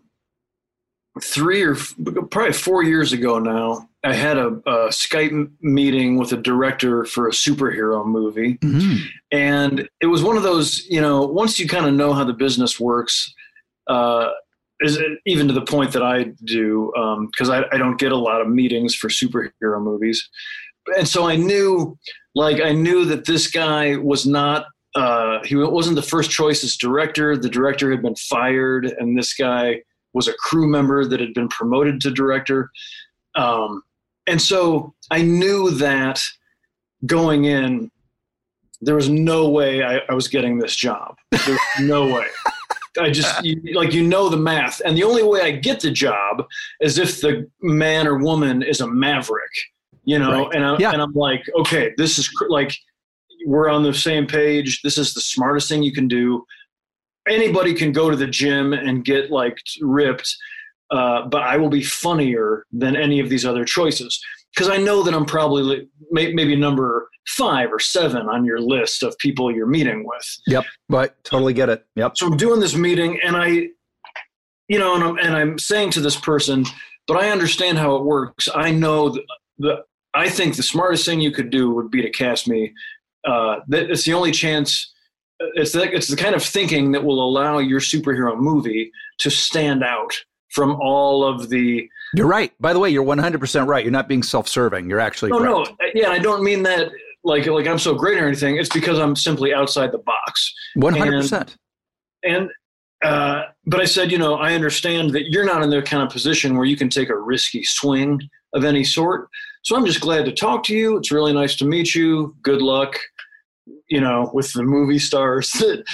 three or f- probably four years ago now, I had a, a Skype meeting with a director for a superhero movie. Mm-hmm. And it was one of those, you know, once you kind of know how the business works, uh, is it, even to the point that I do, because um, I, I don't get a lot of meetings for superhero movies. And so I knew, like, I knew that this guy was not, uh, he wasn't the first choice as director. The director had been fired, and this guy was a crew member that had been promoted to director. Um, and so I knew that going in, there was no way I, I was getting this job. There's no way. I just, you, like, you know the math. And the only way I get the job is if the man or woman is a maverick, you know, right. and, I, yeah. and I'm like, okay, this is cr- like, we're on the same page. This is the smartest thing you can do. Anybody can go to the gym and get like ripped, uh, but I will be funnier than any of these other choices because I know that I'm probably may, maybe number five or seven on your list of people you're meeting with. Yep, but totally get it. Yep. So I'm doing this meeting, and I, you know, and I'm and I'm saying to this person, but I understand how it works. I know that the I think the smartest thing you could do would be to cast me. Uh, that it's the only chance. It's the, it's the kind of thinking that will allow your superhero movie to stand out from all of the... You're right. By the way, you're one hundred percent right. You're not being self-serving. You're actually No, correct. no. Yeah, I don't mean that like like I'm so great or anything. It's because I'm simply outside the box. one hundred percent. And, and uh, but I said, you know, I understand that you're not in the kind of position where you can take a risky swing of any sort. So I'm just glad to talk to you. It's really nice to meet you. Good luck. You know, with the movie stars, the,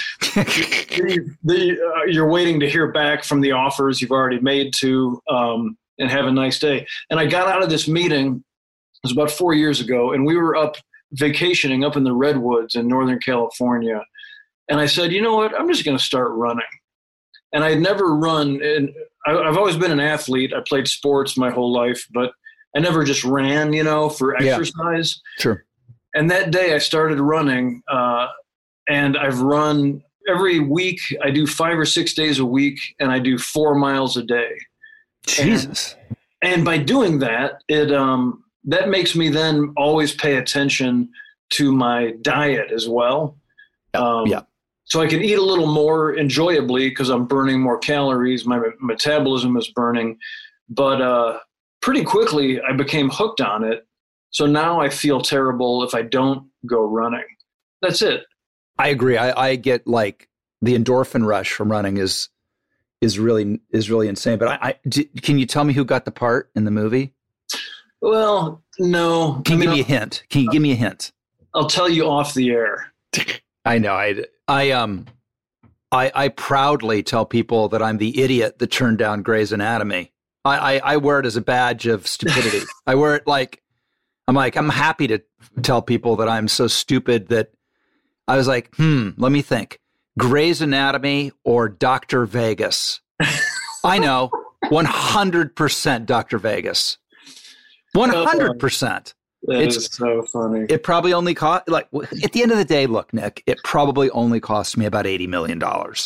the, uh, you're waiting to hear back from the offers you've already made to, um, and have a nice day. And I got out of this meeting, it was about four years ago, and we were up vacationing up in the Redwoods in Northern California. And I said, you know what, I'm just going to start running. And I had never run, and I, I've always been an athlete. I played sports my whole life, but I never just ran, you know, for exercise. Yeah, sure. And that day I started running, uh, and I've run every week. I do five or six days a week, and I do four miles a day. Jesus. And, and by doing that, it um, that makes me then always pay attention to my diet as well. Um, yeah. So I can eat a little more enjoyably because I'm burning more calories. My metabolism is burning. But uh, pretty quickly I became hooked on it. So now I feel terrible if I don't go running. That's it. I agree. I, I get like the endorphin rush from running is is really is really insane. But I, I d- can you tell me who got the part in the movie? Well, no. Can you I mean, give me I'll, a hint? Can you give me a hint? I'll tell you off the air. I know. I I um I I proudly tell people that I'm the idiot that turned down Grey's Anatomy. I I, I wear it as a badge of stupidity. I wear it like. I'm like, I'm happy to tell people that I'm so stupid that I was like, hmm, let me think. Grey's Anatomy or Doctor Vegas? I know, one hundred percent Doctor Vegas. one hundred percent. That it's is so funny. It probably only cost, like, at the end of the day, look, Nick, it probably only cost me about eighty million dollars.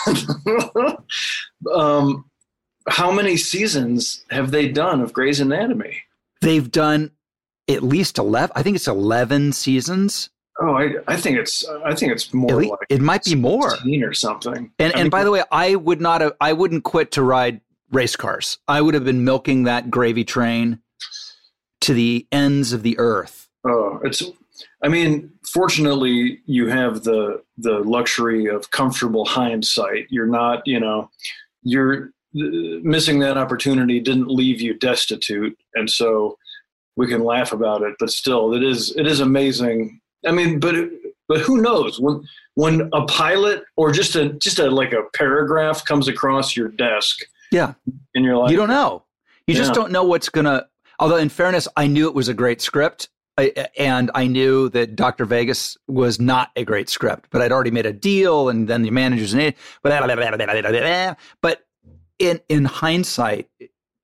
um, how many seasons have they done of Grey's Anatomy? They've done at least eleven. I think it's eleven seasons. Oh, I, I think it's I think it's more least, like it might be more or something. And I and mean, by the way, I would not have I wouldn't quit to ride race cars. I would have been milking that gravy train to the ends of the earth. Oh, it's I mean, fortunately you have the the luxury of comfortable hindsight. You're not, you know, you're missing that opportunity didn't leave you destitute, and so we can laugh about it, but still, it is it is amazing. I mean, but but who knows when when a pilot or just a just a like a paragraph comes across your desk? Yeah, and you're like, you don't know. You yeah. just don't know what's gonna. Although, in fairness, I knew it was a great script, I, and I knew that Doctor Vegas was not a great script. But I'd already made a deal, and then the managers and but but in in hindsight.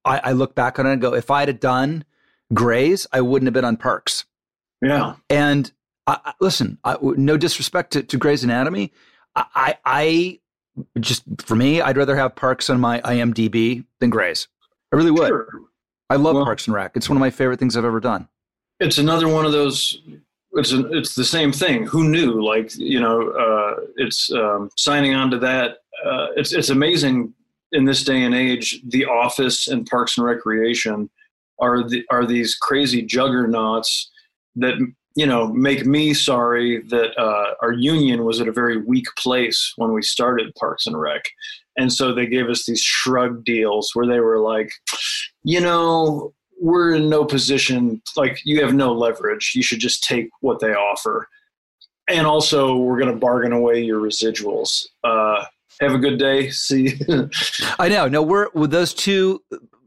I, I look back on it and go, if I'd have done Grey's, I wouldn't have been on Parks. Yeah. And I, I, listen, I, no disrespect to, to Grey's Anatomy. I, I, I just, for me, I'd rather have Parks on my I M D B than Grey's. I really would. Sure. I love Well, Parks and Rec. It's one of my favorite things I've ever done. It's another one of those. It's a, it's the same thing. Who knew? Like, you know, uh, it's um, signing on to that. Uh, it's it's amazing in this day and age. The Office and Parks and Recreation are the, are these crazy juggernauts that, you know, make me sorry that uh, our union was at a very weak place when we started Parks and Rec. And so they gave us these shrug deals where they were like, you know, we're in no position, like you have no leverage. You should just take what they offer. And also we're going to bargain away your residuals. Uh, have a good day. See you. I know. No, we're with those two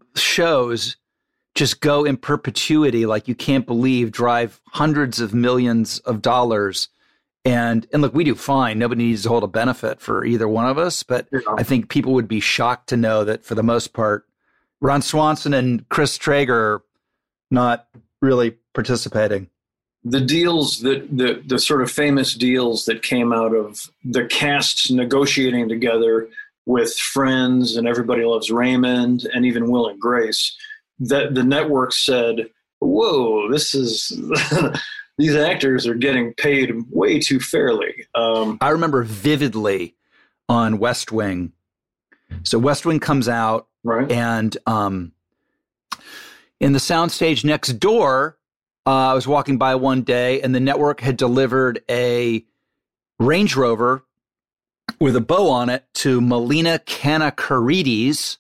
shows just go in perpetuity. Like you can't believe, drive hundreds of millions of dollars. And, and look, we do fine. Nobody needs to hold a benefit for either one of us. But Yeah. I think people would be shocked to know that for the most part, Ron Swanson and Chris Traeger are not really participating. The deals that the, the sort of famous deals that came out of the casts negotiating together with Friends and Everybody Loves Raymond and even Will and Grace, that the network said, whoa, this is, these actors are getting paid way too fairly. Um, I remember vividly on West Wing. So West Wing comes out, right. and um, in the soundstage next door, uh, I was walking by one day, and the network had delivered a Range Rover with a bow on it to Melina Kanakarides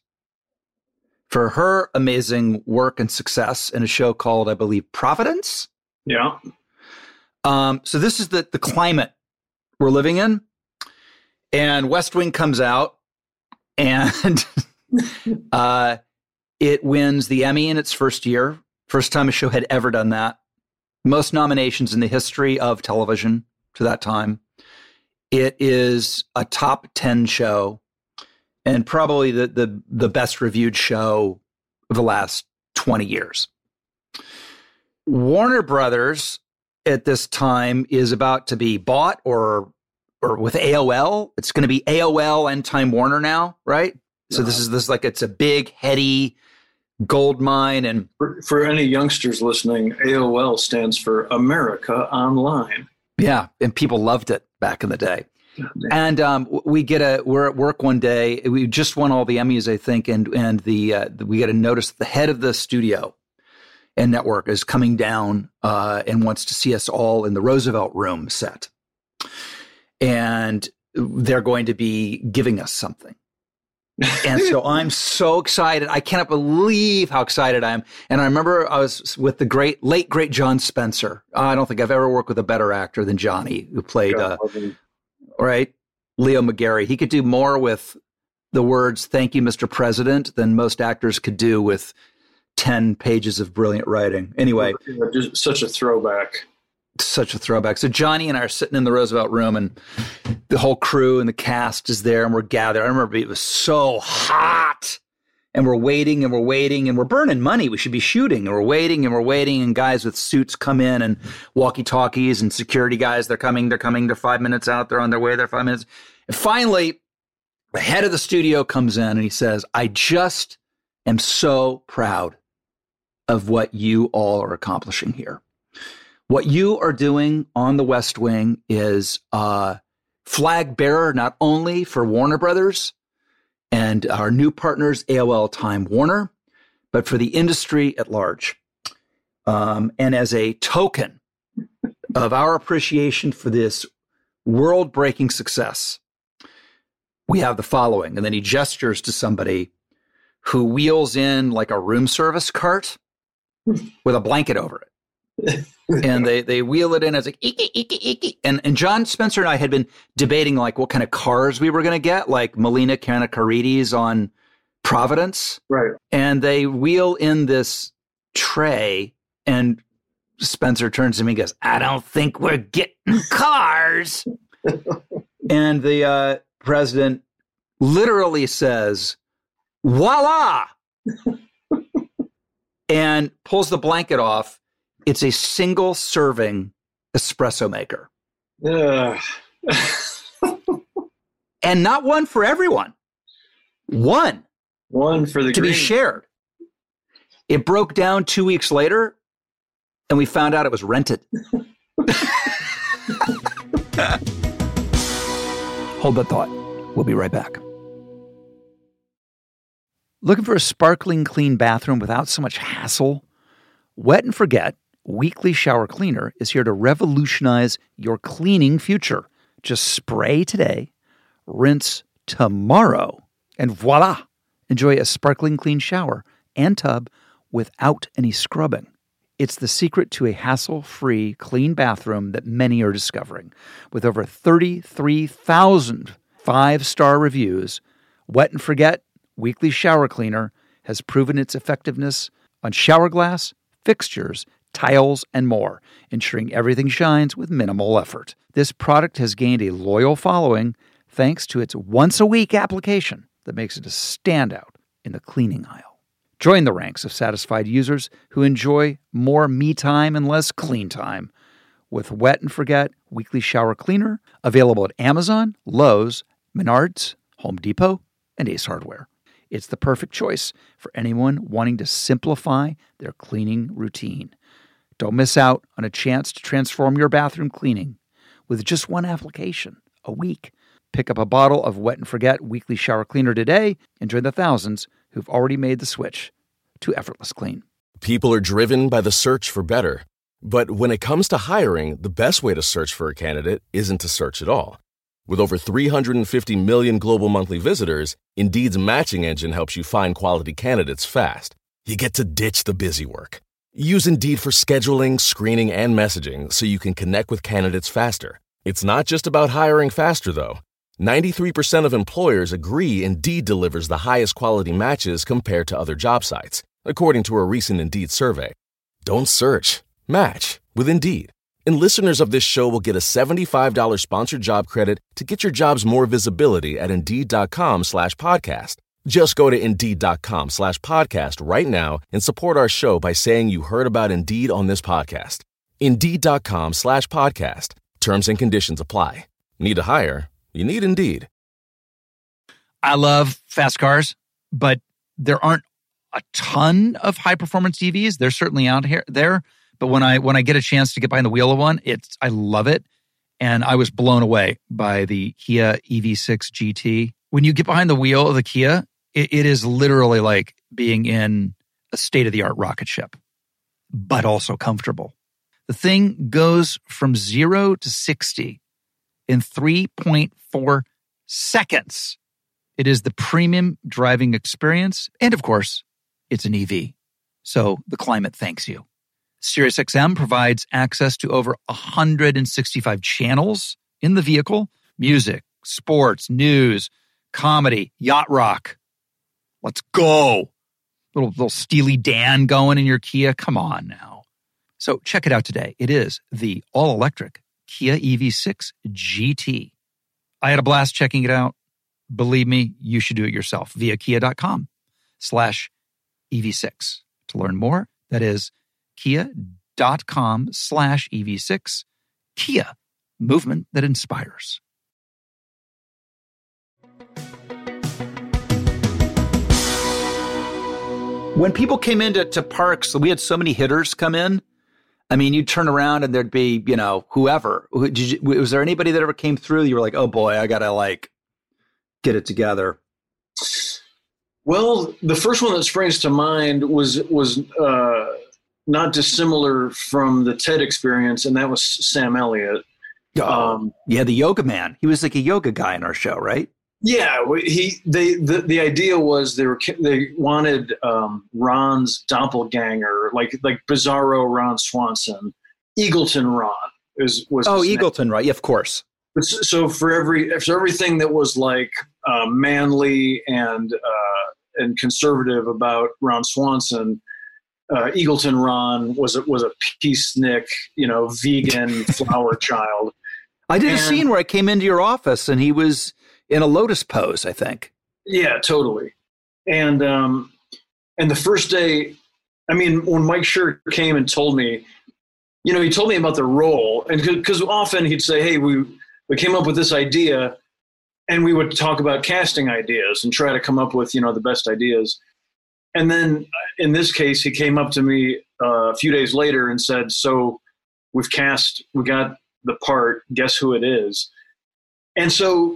for her amazing work and success in a show called, I believe, Providence. Yeah. Um, so this is the, the climate we're living in. And West Wing comes out, and uh, it wins the Emmy in its first year. First time a show had ever done that. Most nominations in the history of television to that time. It is a top ten show and probably the, the, the best reviewed show of the last twenty years. Warner Brothers at this time is about to be bought or or with A O L. It's going to be A O L and Time Warner now, right? So Uh-huh. this is this like it's a big, heady gold mine. And For, for any youngsters listening, A O L stands for America Online. yeah, and people loved it back in the day. And um, we get a we're at work one day. We just won all the Emmys, I think, and and the uh, we get a notice that the head of the studio and network is coming down uh, and wants to see us all in the Roosevelt Room set, and they're going to be giving us something. And so I'm so excited. I cannot believe how excited I am. And I remember I was with the great, late, great John Spencer. I don't think I've ever worked with a better actor than Johnny, who played, uh, right, Leo McGarry. He could do more with the words, "Thank you, Mister President," than most actors could do with ten pages of brilliant writing. Anyway. Just such a throwback. Such a throwback. So Johnny and I are sitting in the Roosevelt Room, and the whole crew and the cast is there, and we're gathered. I remember it was so hot, and we're waiting and we're waiting and we're burning money. We should be shooting, and we're waiting and we're waiting, and guys with suits come in and walkie-talkies and security guys. They're coming, they're coming. They're five minutes out. They're on their way. They're five minutes. And finally, the head of the studio comes in and he says, "I just am so proud of what you all are accomplishing here. What you are doing on the West Wing is uh, flag bearer not only for Warner Brothers and our new partners, A O L Time Warner, but for the industry at large. Um, and as a token of our appreciation for this world-breaking success, we have the following." And then he gestures to somebody who wheels in like a room service cart with a blanket over it. And they, they wheel it in as like, eeky, eeky, eeky. And, and John Spencer and I had been debating like what kind of cars we were going to get, like Melina Kanakarides on Providence. Right. And they wheel in this tray, and Spencer turns to me and goes, "I don't think we're getting cars." And the uh, president literally says, "Voila!" and pulls the blanket off. It's a single serving espresso maker. Uh. And not one for everyone. One. One for the to green. be shared. It broke down two weeks later, and we found out it was rented. Hold that thought. We'll be right back. Looking for a sparkling clean bathroom without so much hassle? Wet and Forget Weekly Shower Cleaner is here to revolutionize your cleaning future. Just spray today, rinse tomorrow, and voila! Enjoy a sparkling clean shower and tub without any scrubbing. It's the secret to a hassle-free, clean bathroom that many are discovering. With over thirty-three thousand five-star reviews, Wet and Forget Weekly Shower Cleaner has proven its effectiveness on shower glass, fixtures, tiles, and more, ensuring everything shines with minimal effort. This product has gained a loyal following thanks to its once-a-week application that makes it a standout in the cleaning aisle. Join the ranks of satisfied users who enjoy more me time and less clean time with Wet and Forget Weekly Shower Cleaner, available at Amazon, Lowe's, Menards, Home Depot, and Ace Hardware. It's the perfect choice for anyone wanting to simplify their cleaning routine. Don't miss out on a chance to transform your bathroom cleaning with just one application a week. Pick up a bottle of Wet and Forget Weekly Shower Cleaner today and join the thousands who've already made the switch to effortless clean. People are driven by the search for better. But when it comes to hiring, the best way to search for a candidate isn't to search at all. With over three hundred fifty million global monthly visitors, Indeed's matching engine helps you find quality candidates fast. You get to ditch the busy work. Use Indeed for scheduling, screening, and messaging so you can connect with candidates faster. It's not just about hiring faster, though. ninety-three percent of employers agree Indeed delivers the highest quality matches compared to other job sites, according to a recent Indeed survey. Don't search. Match with Indeed. And listeners of this show will get a seventy-five dollars sponsored job credit to get your jobs more visibility at Indeed.com slash podcast. Just go to Indeed.com slash podcast right now and support our show by saying you heard about Indeed on this podcast. Indeed.com slash podcast. Terms and conditions apply. Need to hire? You need Indeed. I love fast cars, but there aren't a ton of high-performance E Vs. They're certainly out here there. But when I when I get a chance to get behind the wheel of one, it's I love it. And I was blown away by the Kia E V six G T. When you get behind the wheel of the Kia, it, it is literally like being in a state-of-the-art rocket ship, but also comfortable. The thing goes from zero to sixty in three point four seconds. It is the premium driving experience. And of course, it's an E V. So the climate thanks you. SiriusXM provides access to over one hundred sixty-five channels in the vehicle. Music, sports, news, comedy, yacht rock. Let's go. Little, little Steely Dan going in your Kia. Come on now. So check it out today. It is the all-electric Kia E V six G T. I had a blast checking it out. Believe me, you should do it yourself via kia.com slash EV6. To learn more, that is kia.com slash EV6. Kia, movement that inspires. When people came into to parks, we had so many hitters come in. I mean, you'd turn around and there'd be, you know, whoever. Did you, was there anybody that ever came through? You were like, oh boy, I got to like get it together. Well, the first one that springs to mind was was uh, not dissimilar from the TED experience, and that was Sam Elliott. Oh, um, yeah, the yoga man. He was like a yoga guy in our show, right? Yeah, he. They the, the idea was they were they wanted um, Ron's doppelganger, like like Bizarro Ron Swanson, Eagleton Ron is was. Oh, Eagleton, right? Yeah, of course. So for every for everything that was like uh, manly and uh, and conservative about Ron Swanson, uh, Eagleton Ron was a, was a peacenik, you know, vegan flower child. I did and, a scene where I came into your office and he was in a lotus pose, I think. Yeah, totally. And um, and the first day I mean, when Mike Schur came and told me, you know, he told me about the role, and because often he'd say, hey, we, we came up with this idea, and we would talk about casting ideas and try to come up with, you know, the best ideas. And then in this case, he came up to me uh, a few days later and said, so we've cast, we got the part, guess who it is? And so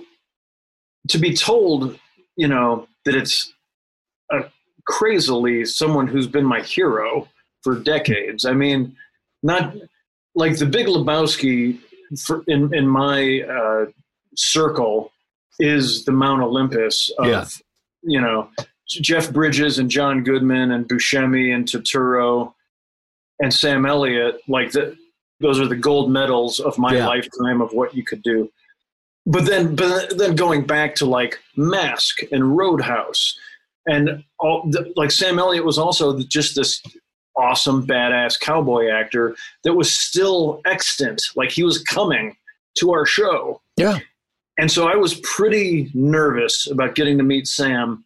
to be told, you know, that it's a crazily someone who's been my hero for decades. I mean, not like the Big Lebowski for, in, in my uh, circle is the Mount Olympus of, yeah. you know, Jeff Bridges and John Goodman and Buscemi and Turturro and Sam Elliott. Like the, those are the gold medals of my yeah. lifetime of what you could do. But then, but then going back to like Mask and Roadhouse and all the, like Sam Elliott was also just this awesome, badass cowboy actor that was still extant. Like he was coming to our show. Yeah. And so I was pretty nervous about getting to meet Sam.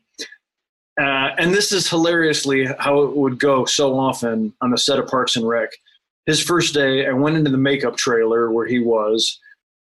Uh, and this is hilariously how it would go so often on the set of Parks and Rec. His first day, I went into the makeup trailer where he was.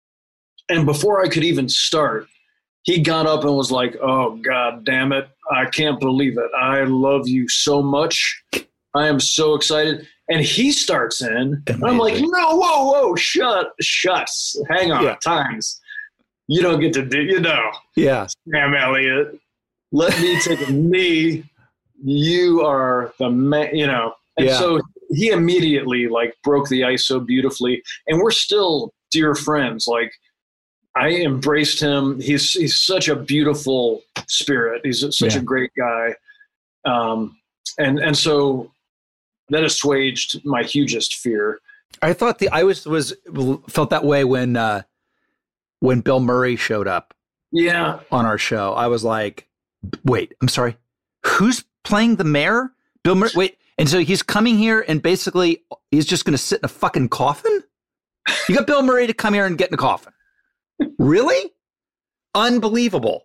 And before I could even start, he got up and was like, oh, God damn it. I can't believe it. I love you so much. I am so excited. And he starts in. And I'm like, no, whoa, whoa, shut, shuts. Hang on, yeah. times. You don't get to do, you know. Yeah. Sam Elliott, let me take a knee. You are the man, you know. And yeah. so he immediately, like, broke the ice so beautifully. And we're still dear friends. Like, I embraced him. He's he's such a beautiful spirit. He's such yeah. a great guy. Um, and and so that assuaged my hugest fear. I thought the I was was felt that way when uh, when Bill Murray showed up. Yeah, on our show, I was like, "Wait, I'm sorry, who's playing the mayor?" Bill Murray. Wait, and so he's coming here, and basically he's just going to sit in a fucking coffin. You got Bill Murray to come here and get in a coffin. Really? Unbelievable.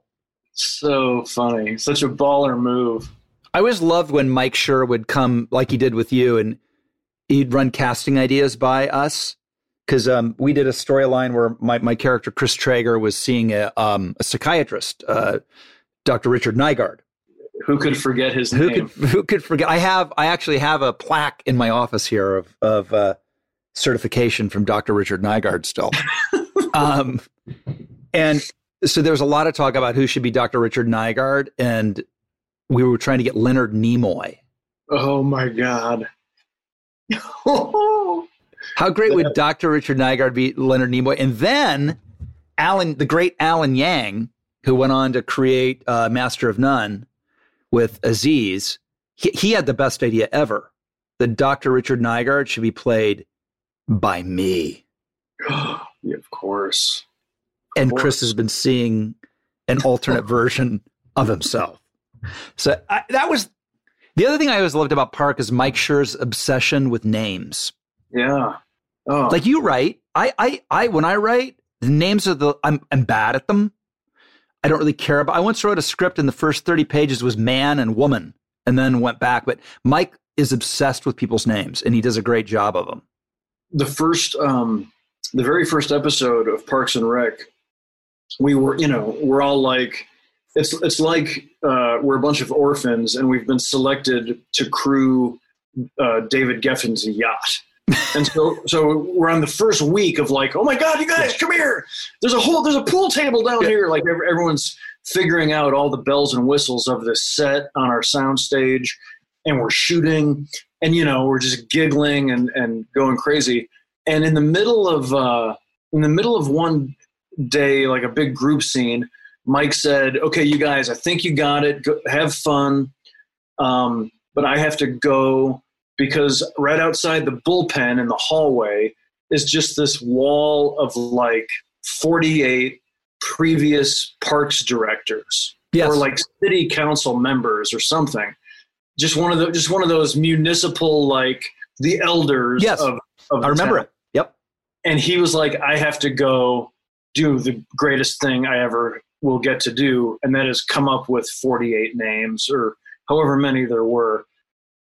So funny. Such a baller move. I always loved when Mike Schur would come like he did with you and he'd run casting ideas by us. Because um, we did a storyline where my, my character, Chris Traeger, was seeing a, um, a psychiatrist, uh, Doctor Richard Nygaard. Who could forget his who name? Could, who could forget? I have, I actually have a plaque in my office here of, of uh, certification from Doctor Richard Nygaard still. um, and so there's a lot of talk about who should be Doctor Richard Nygaard, and we were trying to get Leonard Nimoy. Oh my God. How great would Doctor Richard Nygaard be Leonard Nimoy? And then Alan, the great Alan Yang, who went on to create uh, Master of None with Aziz, he, he had the best idea ever. That Doctor Richard Nygaard should be played by me. Yeah, of course. Of and course. Chris has been seeing an alternate version of himself. So I, that was the other thing I always loved about Park is Mike Schur's obsession with names. Yeah. Oh. Like you write, I, I, I, when I write, the names of the, I'm, I'm bad at them. I don't really care about, I once wrote a script and the first thirty pages was man and woman and then went back. But Mike is obsessed with people's names and he does a great job of them. The first, um, the very first episode of Parks and Rec, we were, you know, we're all like, it's it's like uh, we're a bunch of orphans and we've been selected to crew uh, David Geffen's yacht. And so so we're on the first week of like, oh my God, you guys, come here. There's a whole, there's a pool table down here. Like everyone's figuring out all the bells and whistles of this set on our soundstage and we're shooting and, you know, we're just giggling and, and going crazy. And in the middle of, uh, in the middle of one day, like a big group scene, Mike said, okay, you guys, I think you got it. Go, have fun. Um, but I have to go because right outside the bullpen in the hallway is just this wall of like forty-eight previous parks directors yes. or like city council members or something. Just one of the, just one of those municipal, like the elders yes. of, of I remember town. it. Yep. And he was like, I have to go do the greatest thing I ever will get to do. And that is come up with forty-eight names or however many there were.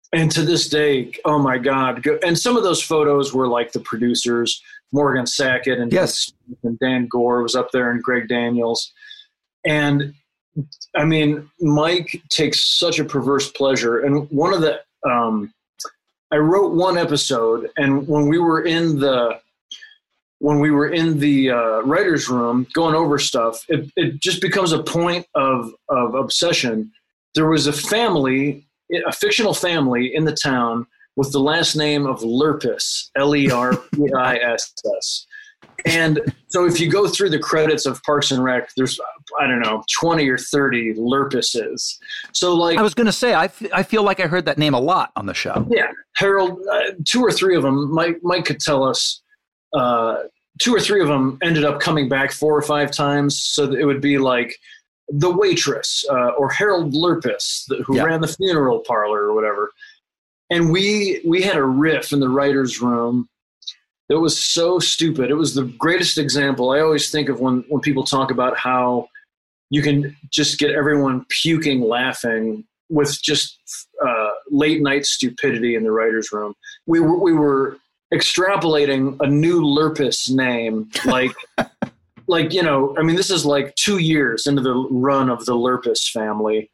And to this day, oh my God. And some of those photos were like the producers, Morgan Sackett and, yes. and Dan Gore was up there and Greg Daniels. And I mean, Mike takes such a perverse pleasure. And one of the, um, I wrote one episode, and when we were in the, when we were in the uh, writer's room going over stuff, it, it just becomes a point of, of obsession. There was a family, a fictional family in the town with the last name of Lerpis, L E R P I S S. And so if you go through the credits of Parks and Rec, there's, I don't know, twenty or thirty Lerpises. So like, I was going to say, I, f- I feel like I heard that name a lot on the show. Yeah. Harold, uh, two or three of them, Mike, Mike could tell us, uh, two or three of them ended up coming back four or five times. So that it would be like the waitress uh, or Harold Lerpis, the, who yeah. ran the funeral parlor or whatever. And we we had a riff in the writer's room that was so stupid. It was the greatest example. I always think of when, when people talk about how you can just get everyone puking laughing with just uh, late night stupidity in the writer's room. We were, we were extrapolating a new Lerpis name, like, like, you know, I mean, this is like two years into the run of the Lerpis family.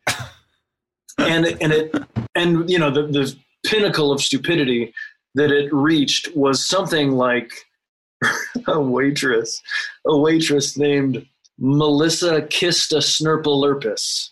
And, and it, and, you know, the, the pinnacle of stupidity that it reached was something like a waitress, a waitress named Melissa Kista Snurple Lerpis.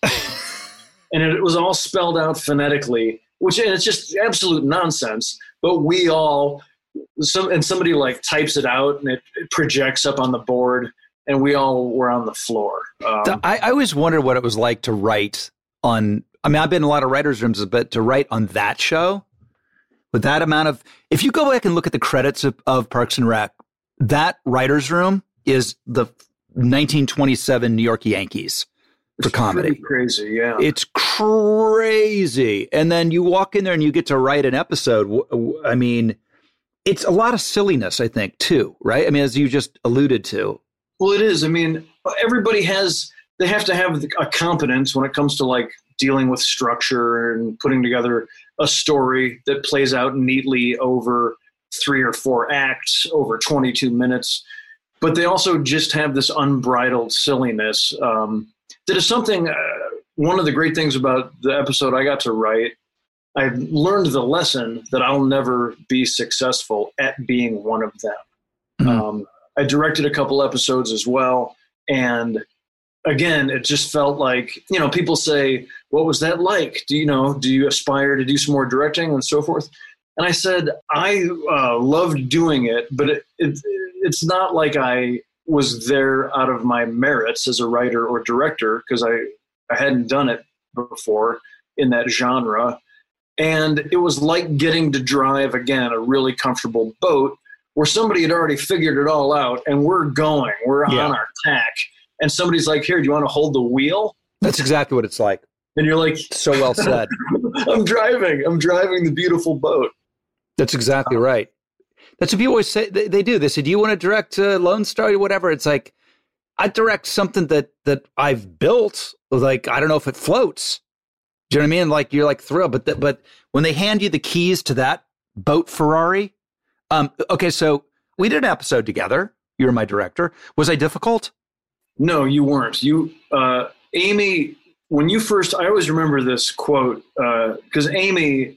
And it was all spelled out phonetically, which, and it's just absolute nonsense. But we all, some, and somebody like types it out and it, it projects up on the board, and we all were on the floor. Um, I, I always wondered what it was like to write on, I mean, I've been in a lot of writers' rooms, but to write on that show, with that amount of, if you go back and look at the credits of, of Parks and Rec, that writer's room is the nineteen twenty-seven New York Yankees for it's comedy. Crazy, yeah. It's crazy. And then you walk in there and you get to write an episode. I mean, it's a lot of silliness, I think, too, right? I mean, as you just alluded to. Well, it is. I mean, everybody has, they have to have a competence when it comes to like dealing with structure and putting together a story that plays out neatly over three or four acts over twenty-two minutes. But they also just have this unbridled silliness um, that is something, uh, one of the great things about the episode I got to write, I learned the lesson that I'll never be successful at being one of them. Mm-hmm. Um, I directed a couple episodes as well. And again, it just felt like, you know, people say, what was that like? Do you know, do you aspire to do some more directing and so forth? And I said, I uh, loved doing it, but it, it, it's not like I was there out of my merits as a writer or director, because I, I hadn't done it before in that genre. And it was like getting to drive, again, a really comfortable boat where somebody had already figured it all out, and we're going, we're yeah. on our tack. And somebody's like, here, do you want to hold the wheel? That's exactly what it's like. And you're like, so well said. I'm driving. I'm driving the beautiful boat. That's exactly right. That's what people always say. They, they do. They say, do you want to direct uh, Lone Star or whatever? It's like, I direct something that that I've built. Like, I don't know if it floats. Do you know what I mean? Like, you're like thrilled. But, the, but when they hand you the keys to that boat Ferrari, um, okay, so we did an episode together. You were my director. Was I difficult? No, you weren't. You, uh, Amy, when you first, I always remember this quote, because uh, Amy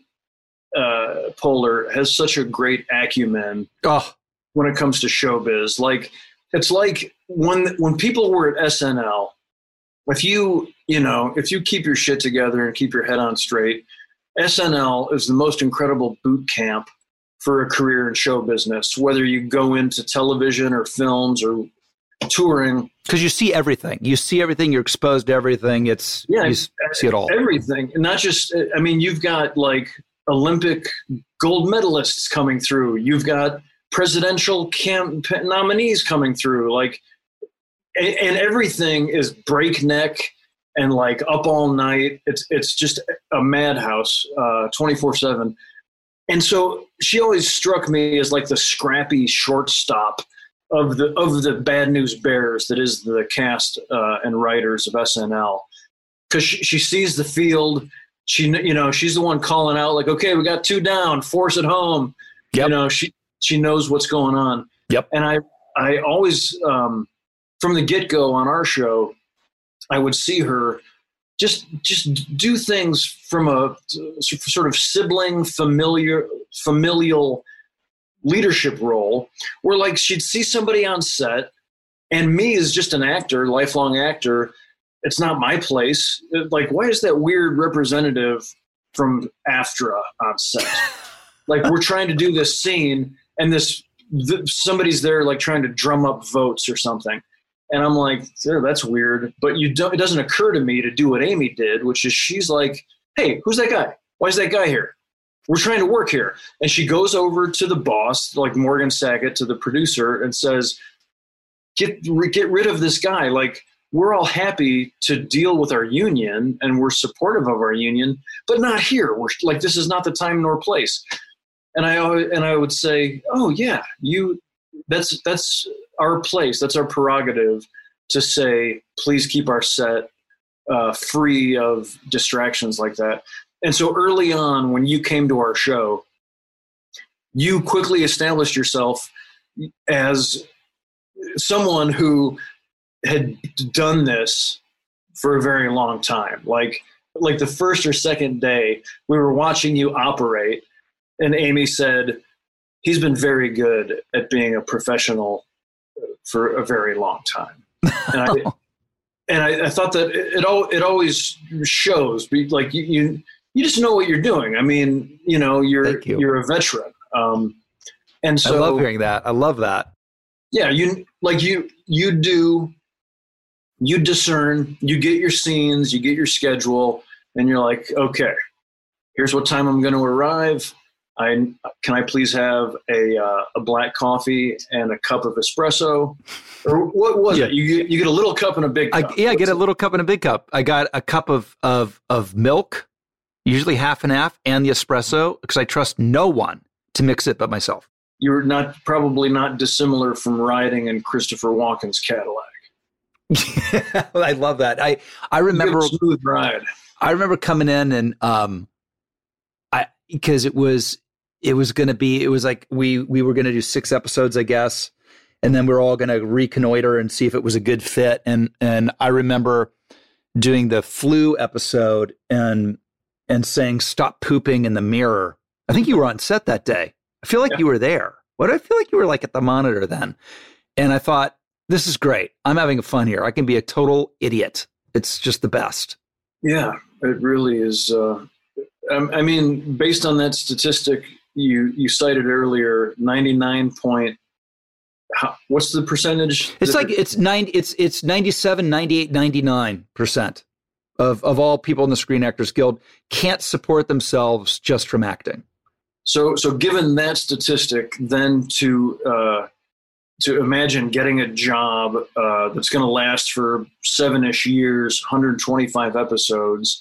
uh, Poehler has such a great acumen oh. when it comes to showbiz. Like, it's like when when people were at S N L, if you, you know, if you keep your shit together and keep your head on straight, S N L is the most incredible boot camp for a career in show business, whether you go into television or films or touring. Because you see everything. You see everything. You're exposed to everything. It's yeah, you see it all. Everything. And not just, I mean, you've got like Olympic gold medalists coming through. You've got presidential camp nominees coming through. Like, and, and everything is breakneck and like up all night. It's it's just a madhouse, uh, twenty-four seven. And so she always struck me as like the scrappy shortstop of the of the Bad News Bears that is the cast uh, and writers of S N L, because she, she sees the field she, you know, she's the one calling out like, okay, we got two down, force it home. Yep. You know, she, she knows what's going on. Yep. And I, I always, um, from the get-go on our show, I would see her just, just do things from a sort of sibling, familiar, familial leadership role where like she'd see somebody on set and me as just an actor, lifelong actor, it's not my place. Like, why is that weird representative from AFTRA on set? Like, we're trying to do this scene and this th- somebody's there like trying to drum up votes or something. And I'm like, oh, that's weird. But you don't, it doesn't occur to me to do what Amy did, which is she's like, hey, who's that guy? Why is that guy here? We're trying to work here. And she goes over to the boss, like Morgan Saget, to the producer and says, get, get rid of this guy. Like, we're all happy to deal with our union and we're supportive of our union, but not here. We're like, this is not the time nor place. And I, and I would say, oh yeah, you, that's, that's our place. That's our prerogative to say, please keep our set uh, free of distractions like that. And so early on, when you came to our show, you quickly established yourself as someone who had done this for a very long time. Like, like the first or second day, we were watching you operate, and Amy said, he's been very good at being a professional for a very long time. And I, and I, I thought that it, it, all, it always shows, like you, you, you just know what you're doing. I mean, you know, you're, you. you're a veteran. Um, and so I love hearing that. I love that. Yeah. You like you, you do, you discern, you get your scenes, you get your schedule, and you're like, okay, here's what time I'm going to arrive. I can I please have a uh, a black coffee and a cup of espresso, or what was yeah. it? You get, you get a little cup and a big cup. I, yeah, What's I get a little cup and a big cup. I got a cup of of of milk, usually half and half, and the espresso because I trust no one to mix it but myself. You're not probably not dissimilar from riding in Christopher Walken's Cadillac. I love that. I I remember a smooth ride. I remember coming in and um, I because it was. It was going to be, it was like we we were going to do six episodes, I guess. And then we we're all going to reconnoiter and see if it was a good fit. And and I remember doing the flu episode and and saying, stop pooping in the mirror. I think you were on set that day. I feel like yeah. you were there. What I feel like you were like at the monitor then. And I thought, this is great. I'm having fun here. I can be a total idiot. It's just the best. Yeah, it really is. Uh, I mean, based on that statistic, You you cited earlier, ninety-nine point, how, what's the percentage? It's like, it's nine, it's, it's ninety-seven, ninety-eight, ninety-nine percent of, of all people in the Screen Actors Guild can't support themselves just from acting. So, so given that statistic, then to, uh, to imagine getting a job uh, that's going to last for seven-ish years, one hundred twenty-five episodes,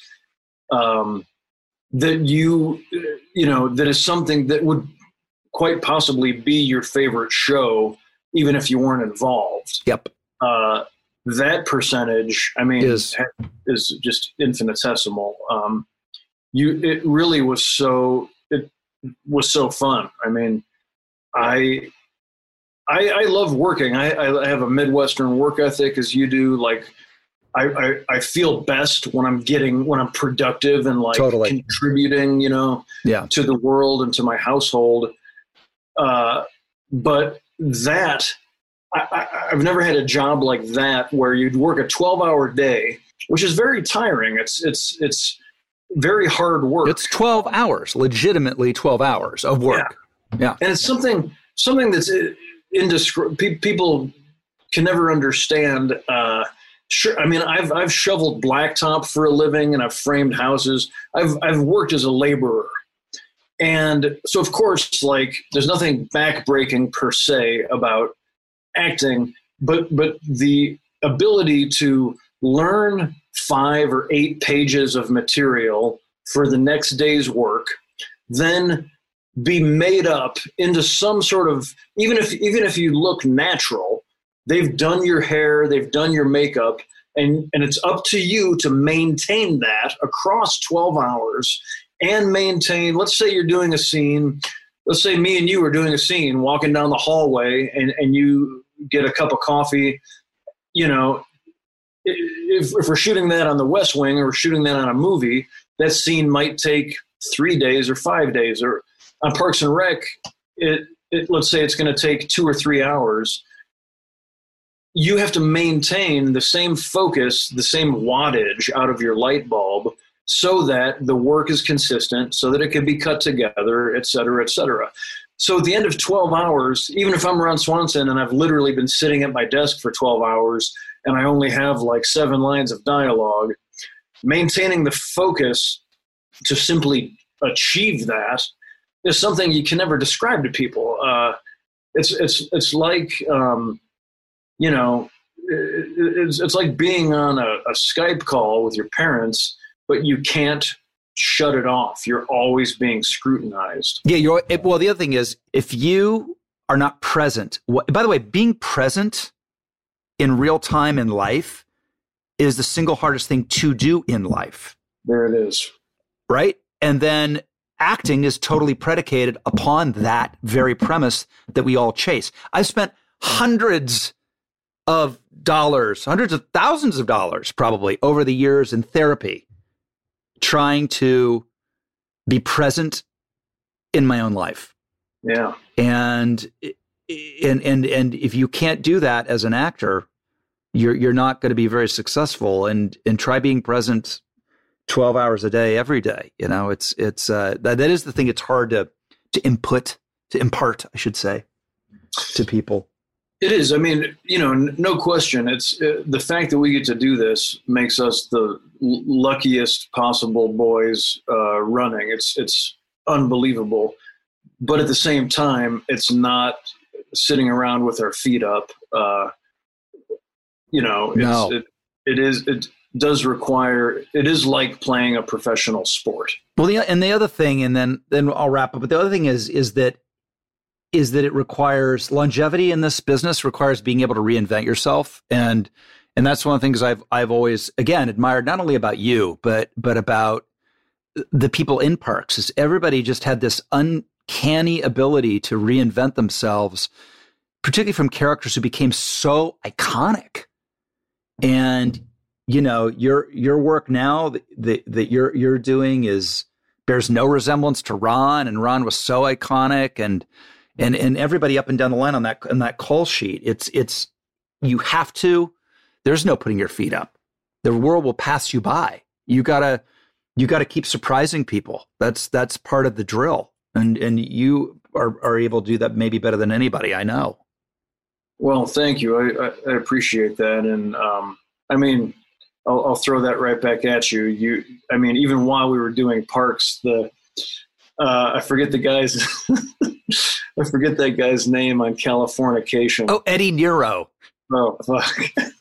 um, that you, you know, that is something that would quite possibly be your favorite show, even if you weren't involved. Yep. Uh, that percentage, I mean, is, is just infinitesimal. Um, you, it really was so, it was so fun. I mean, I, I, I love working. I, I have a Midwestern work ethic as you do. Like, I, I, I feel best when I'm getting, when I'm productive and like totally. contributing, you know, yeah. to the world and to my household. Uh, but that, I, I, I've never had a job like that where you'd work a twelve hour day, which is very tiring. It's, it's, it's very hard work. It's twelve hours, legitimately twelve hours of work. Yeah. yeah. And it's something, something that's indescribable. People can never understand, uh, Sure. I mean, I've I've shoveled blacktop for a living and I've framed houses. I've I've worked as a laborer. And so, of course, like there's nothing backbreaking per se about acting, but but the ability to learn five or eight pages of material for the next day's work, then be made up into some sort of, even if even if you look natural, they've done your hair, they've done your makeup, And, and it's up to you to maintain that across twelve hours and maintain, let's say you're doing a scene. Let's say me and you are doing a scene, walking down the hallway, and, and you get a cup of coffee. You know, if, if we're shooting that on the West Wing or we're shooting that on a movie, that scene might take three days or five days. Or on Parks and Rec, it, it let's say it's going to take two or three hours. You have to maintain the same focus, the same wattage out of your light bulb, so that the work is consistent, so that it can be cut together, et cetera, et cetera. So at the end of twelve hours, even if I'm Ron Swanson and I've literally been sitting at my desk for twelve hours and I only have like seven lines of dialogue, maintaining the focus to simply achieve that is something you can never describe to people. Uh, it's it's it's like um, you know, it's it's like being on a, a Skype call with your parents, but you can't shut it off. You're always being scrutinized. Yeah, you're. Well, the other thing is, if you are not present, by the way, being present in real time in life is the single hardest thing to do in life. There it is. Right? And then acting is totally predicated upon that very premise that we all chase. I've spent hundreds of dollars, hundreds of thousands of dollars probably over the years in therapy, trying to be present in my own life. Yeah. And and and and if you can't do that as an actor, you're you're not going to be very successful. And and try being present twelve hours a day every day. You know, it's it's uh, that that is the thing. It's hard to to input to impart, I should say, to people. It is. I mean, you know, n- no question. It's uh, the fact that we get to do this makes us the l- luckiest possible boys uh, running. It's it's unbelievable. But at the same time, it's not sitting around with our feet up. Uh, you know, it's, no. it it is it does require. It is like playing a professional sport. Well, the, and the other thing, and then then I'll wrap up. But the other thing is is that. is that it requires longevity in this business, requires being able to reinvent yourself. And and that's one of the things I've I've always, again, admired not only about you, but but about the people in parks. Is everybody just had this uncanny ability to reinvent themselves, particularly from characters who became so iconic. And, you know, your your work now that, that, that you're you're doing is bears no resemblance to Ron, and Ron was so iconic, and And and everybody up and down the line on that on that call sheet, it's it's you have to. There's no putting your feet up. The world will pass you by. You gotta you gotta keep surprising people. That's that's part of the drill, and and you are are able to do that maybe better than anybody I know. Well, thank you. I I, I appreciate that, and um, I mean, I'll, I'll throw that right back at you. You, I mean, even while we were doing Parks, the uh, I forget the guy's. I forget that guy's name on Californication. Oh, Eddie Nero. Oh, fuck.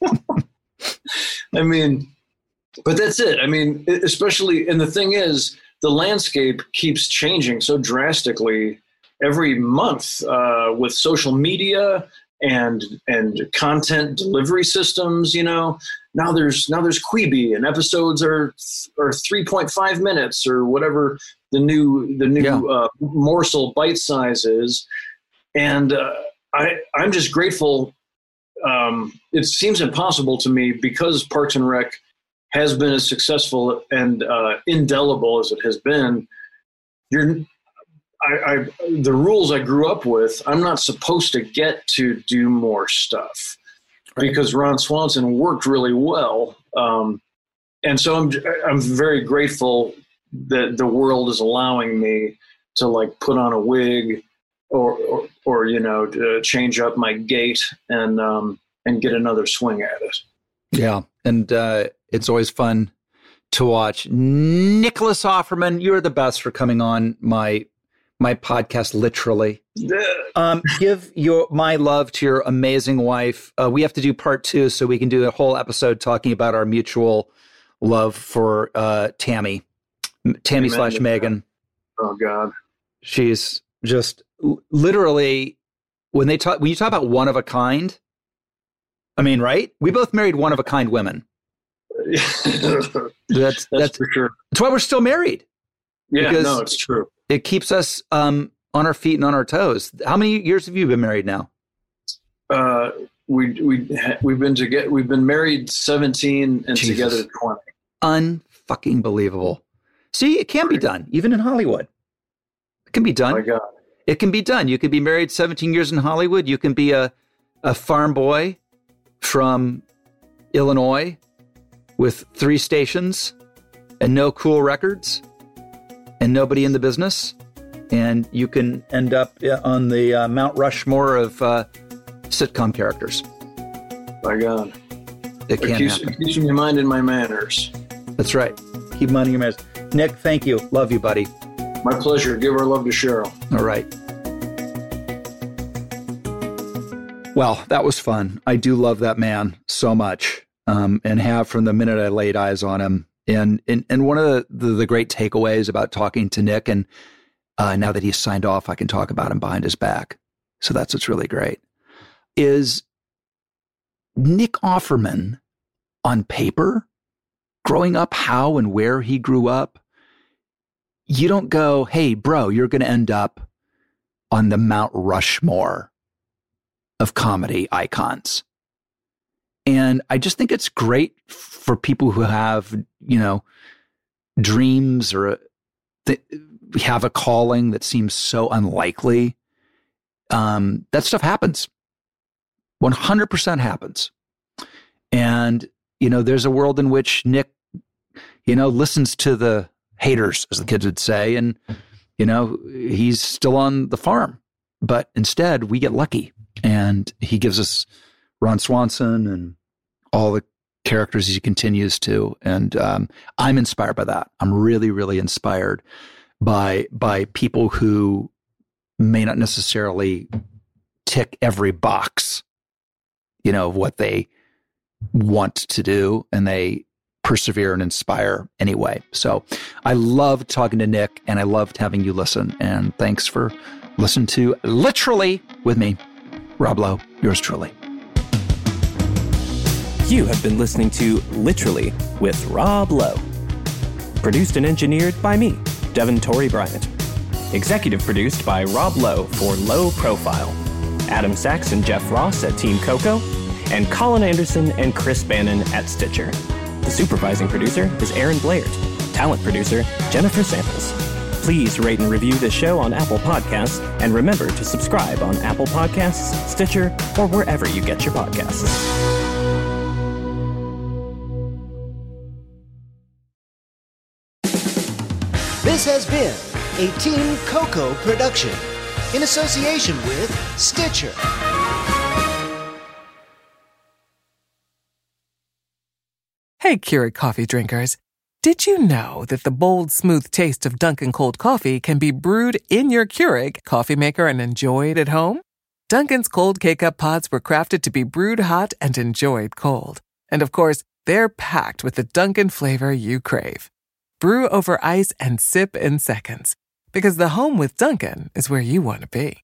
I mean, but that's it. I mean, especially, and the thing is, the landscape keeps changing so drastically every month uh, with social media and and content delivery systems. You know, now there's now there's Quibi, and episodes are are three point five minutes or whatever the new the new yeah. uh, morsel bite size is, and uh, I I'm just grateful. Um, it seems impossible to me because Parks and Rec has been as successful and uh, indelible as it has been. You're, I, I, the rules I grew up with, I'm not supposed to get to do more stuff right. because Ron Swanson worked really well. Um, and so I'm, I'm very grateful that the world is allowing me to like put on a wig or, or, or you know, to change up my gait and, um, and get another swing at it. Yeah. And, uh, it's always fun to watch. Nicholas Offerman, you're the best for coming on my my podcast, literally. Um, give your my love to your amazing wife. Uh, we have to do part two so we can do a whole episode talking about our mutual love for uh, Tammy, Tammy Amen. slash Megan. Oh, God. She's just literally, when they talk, when you talk about one of a kind, I mean, right? We both married one of a kind women. that's, that's for sure. That's why we're still married. Yeah, no, it's true. It keeps us um, on our feet and on our toes. How many years have you been married now? Uh, we we we've been together. We've been married seventeen and Jesus. together twenty. Unfucking believable. See, it can be done, even in Hollywood. It can be done. Oh my God. It can be done. You can be married seventeen years in Hollywood. You can be a, a farm boy from Illinois with three stations and no cool records and nobody in the business. And you can end up on the uh, Mount Rushmore of uh, sitcom characters. My God. It can keeps, happen. It keeps my mind in my manners. That's right. Keep minding your manners. Nick, thank you. Love you, buddy. My pleasure. Give our love to Cheryl. All right. Well, that was fun. I do love that man so much, um, and have from the minute I laid eyes on him. And and, and one of the, the, the great takeaways about talking to Nick, and uh, now that he's signed off, I can talk about him behind his back. So that's what's really great, is Nick Offerman on paper, growing up how and where he grew up, you don't go, hey, bro, you're going to end up on the Mount Rushmore of comedy icons. And I just think it's great for people who have, you know, dreams or th- have a calling that seems so unlikely. Um, that stuff happens. one hundred percent happens. And, you know, there's a world in which Nick, you know, listens to the haters, as the kids would say, and, you know, he's still on the farm. But instead, we get lucky. And he gives us Ron Swanson and all the characters he continues to. And um, I'm inspired by that. I'm really, really inspired by by people who may not necessarily tick every box, you know, of what they want to do, and they persevere and inspire anyway. So I loved talking to Nick, and I loved having you listen. And thanks for listening to Literally with me, Rob Lowe, yours truly. You have been listening to Literally with Rob Lowe. Produced and engineered by me, Devin Torrey Bryant. Executive produced by Rob Lowe for Low Profile. Adam Sachs and Jeff Ross at Team Coco. And Colin Anderson and Chris Bannon at Stitcher. The supervising producer is Aaron Blaird. Talent producer, Jennifer Samples. Please rate and review this show on Apple Podcasts, and remember to subscribe on Apple Podcasts, Stitcher, or wherever you get your podcasts. This has been a Team Coco production in association with Stitcher. Hey, Keurig coffee drinkers. Did you know that the bold, smooth taste of Dunkin' cold coffee can be brewed in your Keurig coffee maker and enjoyed at home? Dunkin's cold K-Cup pods were crafted to be brewed hot and enjoyed cold. And of course, they're packed with the Dunkin' flavor you crave. Brew over ice and sip in seconds. Because the home with Dunkin' is where you want to be.